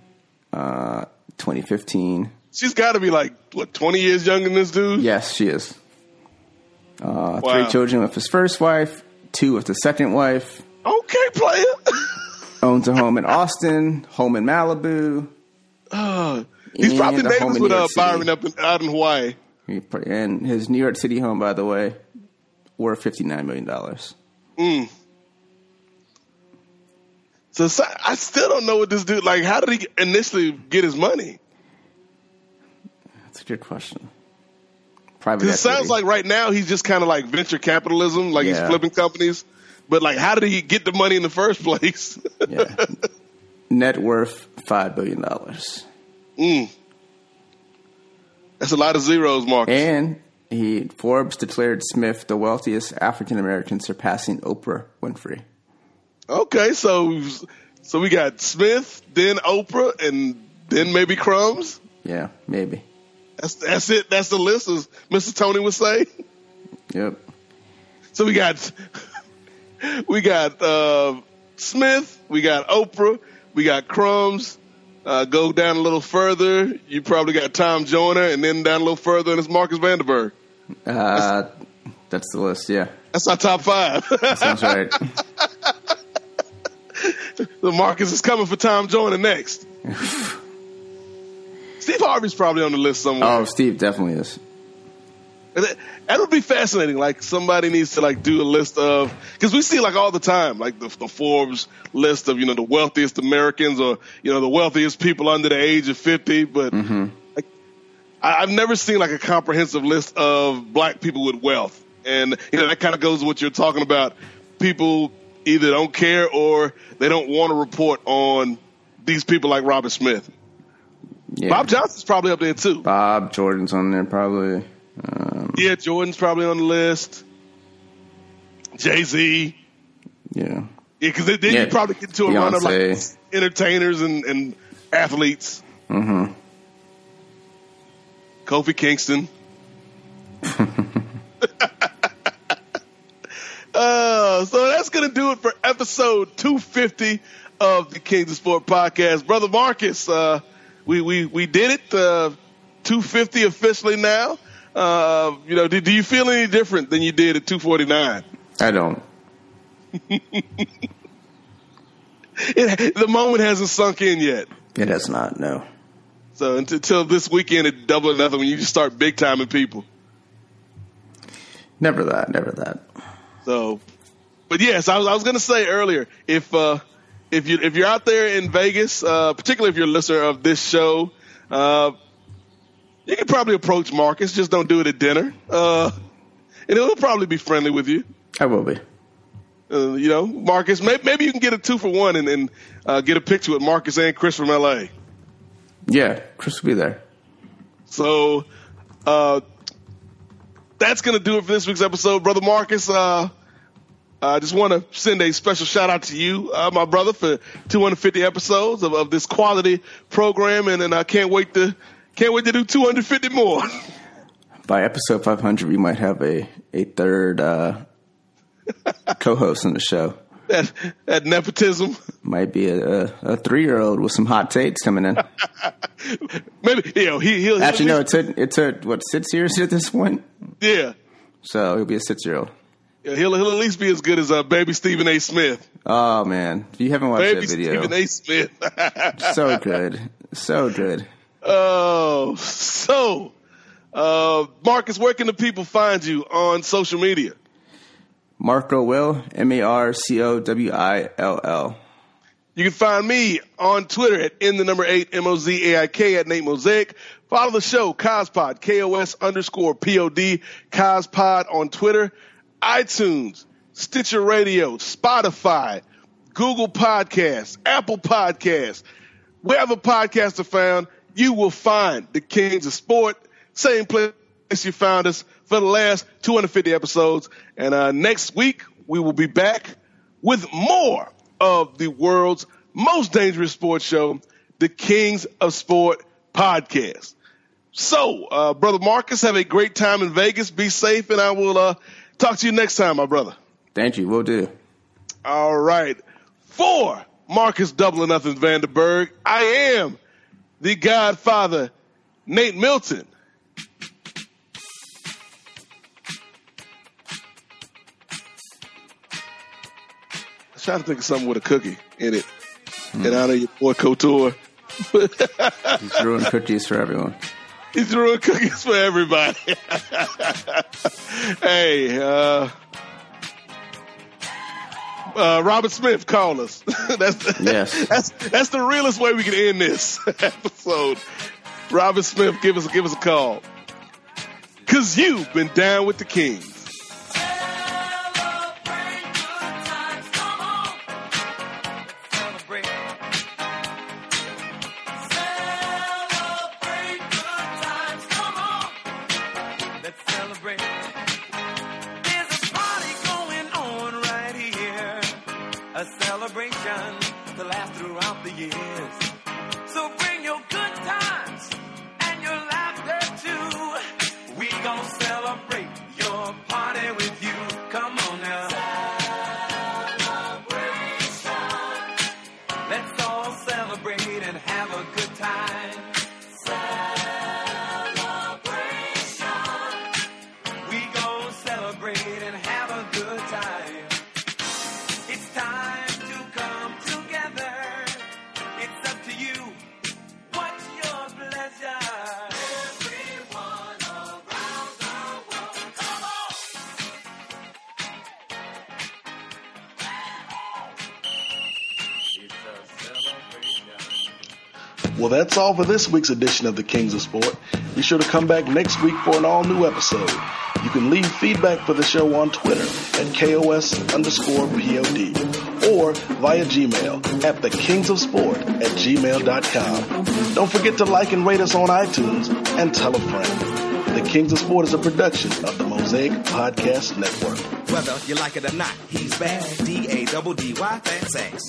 F: 2015.
D: She's got to be like what 20 years younger than this dude.
F: Yes, she is. 3 children with his first wife, 2 with the second wife.
D: Okay, player.
F: Owns a home in Austin, home in Malibu.
D: He's probably neighbors with Byron out in Hawaii.
F: And his New York City home, by the way, worth $59 million. So I still don't know what this dude, like, how did he initially get his money? That's a good question. Private equity.
D: It sounds like right now he's just kind of like venture capitalism, like he's flipping companies. But, like, how did he get the money in the first place?
F: Yeah. Net worth $5 billion.
D: That's a lot of zeros, Marcus.
F: And Forbes declared Smith the wealthiest African American, surpassing Oprah Winfrey. Okay,
D: so we got Smith, then Oprah, and then maybe Crumbs.
F: Yeah, maybe.
D: That's it. That's the list, as Mr. Tony would say.
F: Yep.
D: So we got Smith, we got Oprah, we got Crumbs. Go down a little further, you probably got Tom Joyner, and then down a little further, and it's Marcus Vanderberg.
F: That's the list, yeah.
D: That's our top 5.
F: That sounds right.
D: So Marcus is coming for Tom Joyner next. Steve Harvey's probably on the list somewhere.
F: Oh, Steve definitely is.
D: That would be fascinating. Like, somebody needs to, like, do a list of, because we see, like, all the time, like the Forbes list of, you know, the wealthiest Americans, or, you know, the wealthiest people under the age of 50. But like, I've never seen, like, a comprehensive list of black people with wealth. And, you know, that kind of goes to what you're talking about. People either don't care or they don't want to report on these people like Robert Smith. Yeah. Bob Johnson's probably up there too.
F: Bob Jordan's on there probably.
D: Yeah, Jordan's probably on the list. Jay-Z.
F: Yeah.
D: Yeah, because then you probably get to a run of like entertainers and athletes.
F: Mm-hmm.
D: Kofi Kingston. So that's going to do it for episode 250 of the Kings of Sport podcast. Brother Marcus, we did it. 250 officially now. You know, do you feel any different than you did at 249?
F: I don't.
D: The moment hasn't sunk in yet.
F: It has not, no.
D: So until this weekend at Double or Nothing, when you just start big timing people.
F: Never that.
D: So, but yes, I was going to say earlier, if you're out there in Vegas, particularly if you're a listener of this show, you can probably approach Marcus. Just don't do it at dinner, and he'll probably be friendly with you.
F: I will be.
D: Marcus, maybe you can get a 2-for-1 and get a picture with Marcus and Chris from LA.
F: Yeah, Chris will be there.
D: So that's going to do it for this week's episode. Brother Marcus, I just want to send a special shout out to you, my brother, for 250 episodes of this quality program, and I can't wait to do 250 more.
F: By episode 500, we might have a third co-host on the show.
D: That nepotism
F: might be a 3-year-old with some hot takes coming in.
D: Maybe he'll
F: actually no. It's a what, 6 years at this point.
D: Yeah.
F: So he'll be a 6-year-old.
D: Yeah, he'll at least be as good as baby Stephen A. Smith.
F: Oh man, if you haven't watched
D: baby
F: that video,
D: Stephen A. Smith,
F: so good, so good.
D: Oh, so Marcus, where can the people find you on social media?
F: Marco Will, MarcoWill.
D: You can find me on Twitter at @8 MOZAIK at Nate Mosaic. Follow the show, Cospod, KOS_POD, Cospod on Twitter, iTunes, Stitcher Radio, Spotify, Google Podcasts, Apple Podcasts. Wherever podcasts are found, you will find the Kings of Sport. Same place you found us for the last 250 episodes. And next week, we will be back with more of the world's most dangerous sports show, the Kings of Sport podcast. So, Brother Marcus, have a great time in Vegas. Be safe, and I will talk to you next time, my brother.
F: Thank you. Will do.
D: All right. For Marcus Double or Nothing Vanderberg, I am the Godfather, Nate Milton. I was trying to think of something with a cookie in it. In honor of your boy Couture.
F: He's ruined cookies for everyone.
D: He's ruined cookies for everybody. Hey, Robert Smith, call us. That's the realest way we can end this episode. Robert Smith, give us a call. 'Cause you've been down with the Kings. Well, that's all for this week's edition of the Kings of Sport. Be sure to come back next week for an all-new episode. You can leave feedback for the show on Twitter at KOS_POD or via Gmail at thekingsofsport@gmail.com. Don't forget to like and rate us on iTunes and tell a friend. The Kings of Sport is a production of the Mosaic Podcast Network.
E: Whether you like it or not, he's bad. D-A-double-D-Y, fat sex.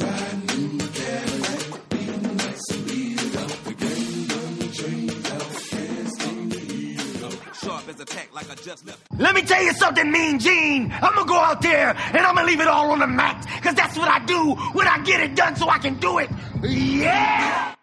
J: Let me tell you something, Mean Gene. I'm gonna go out there and I'm gonna leave it all on the mat, because that's what I do when I get it done so I can do it. Yeah!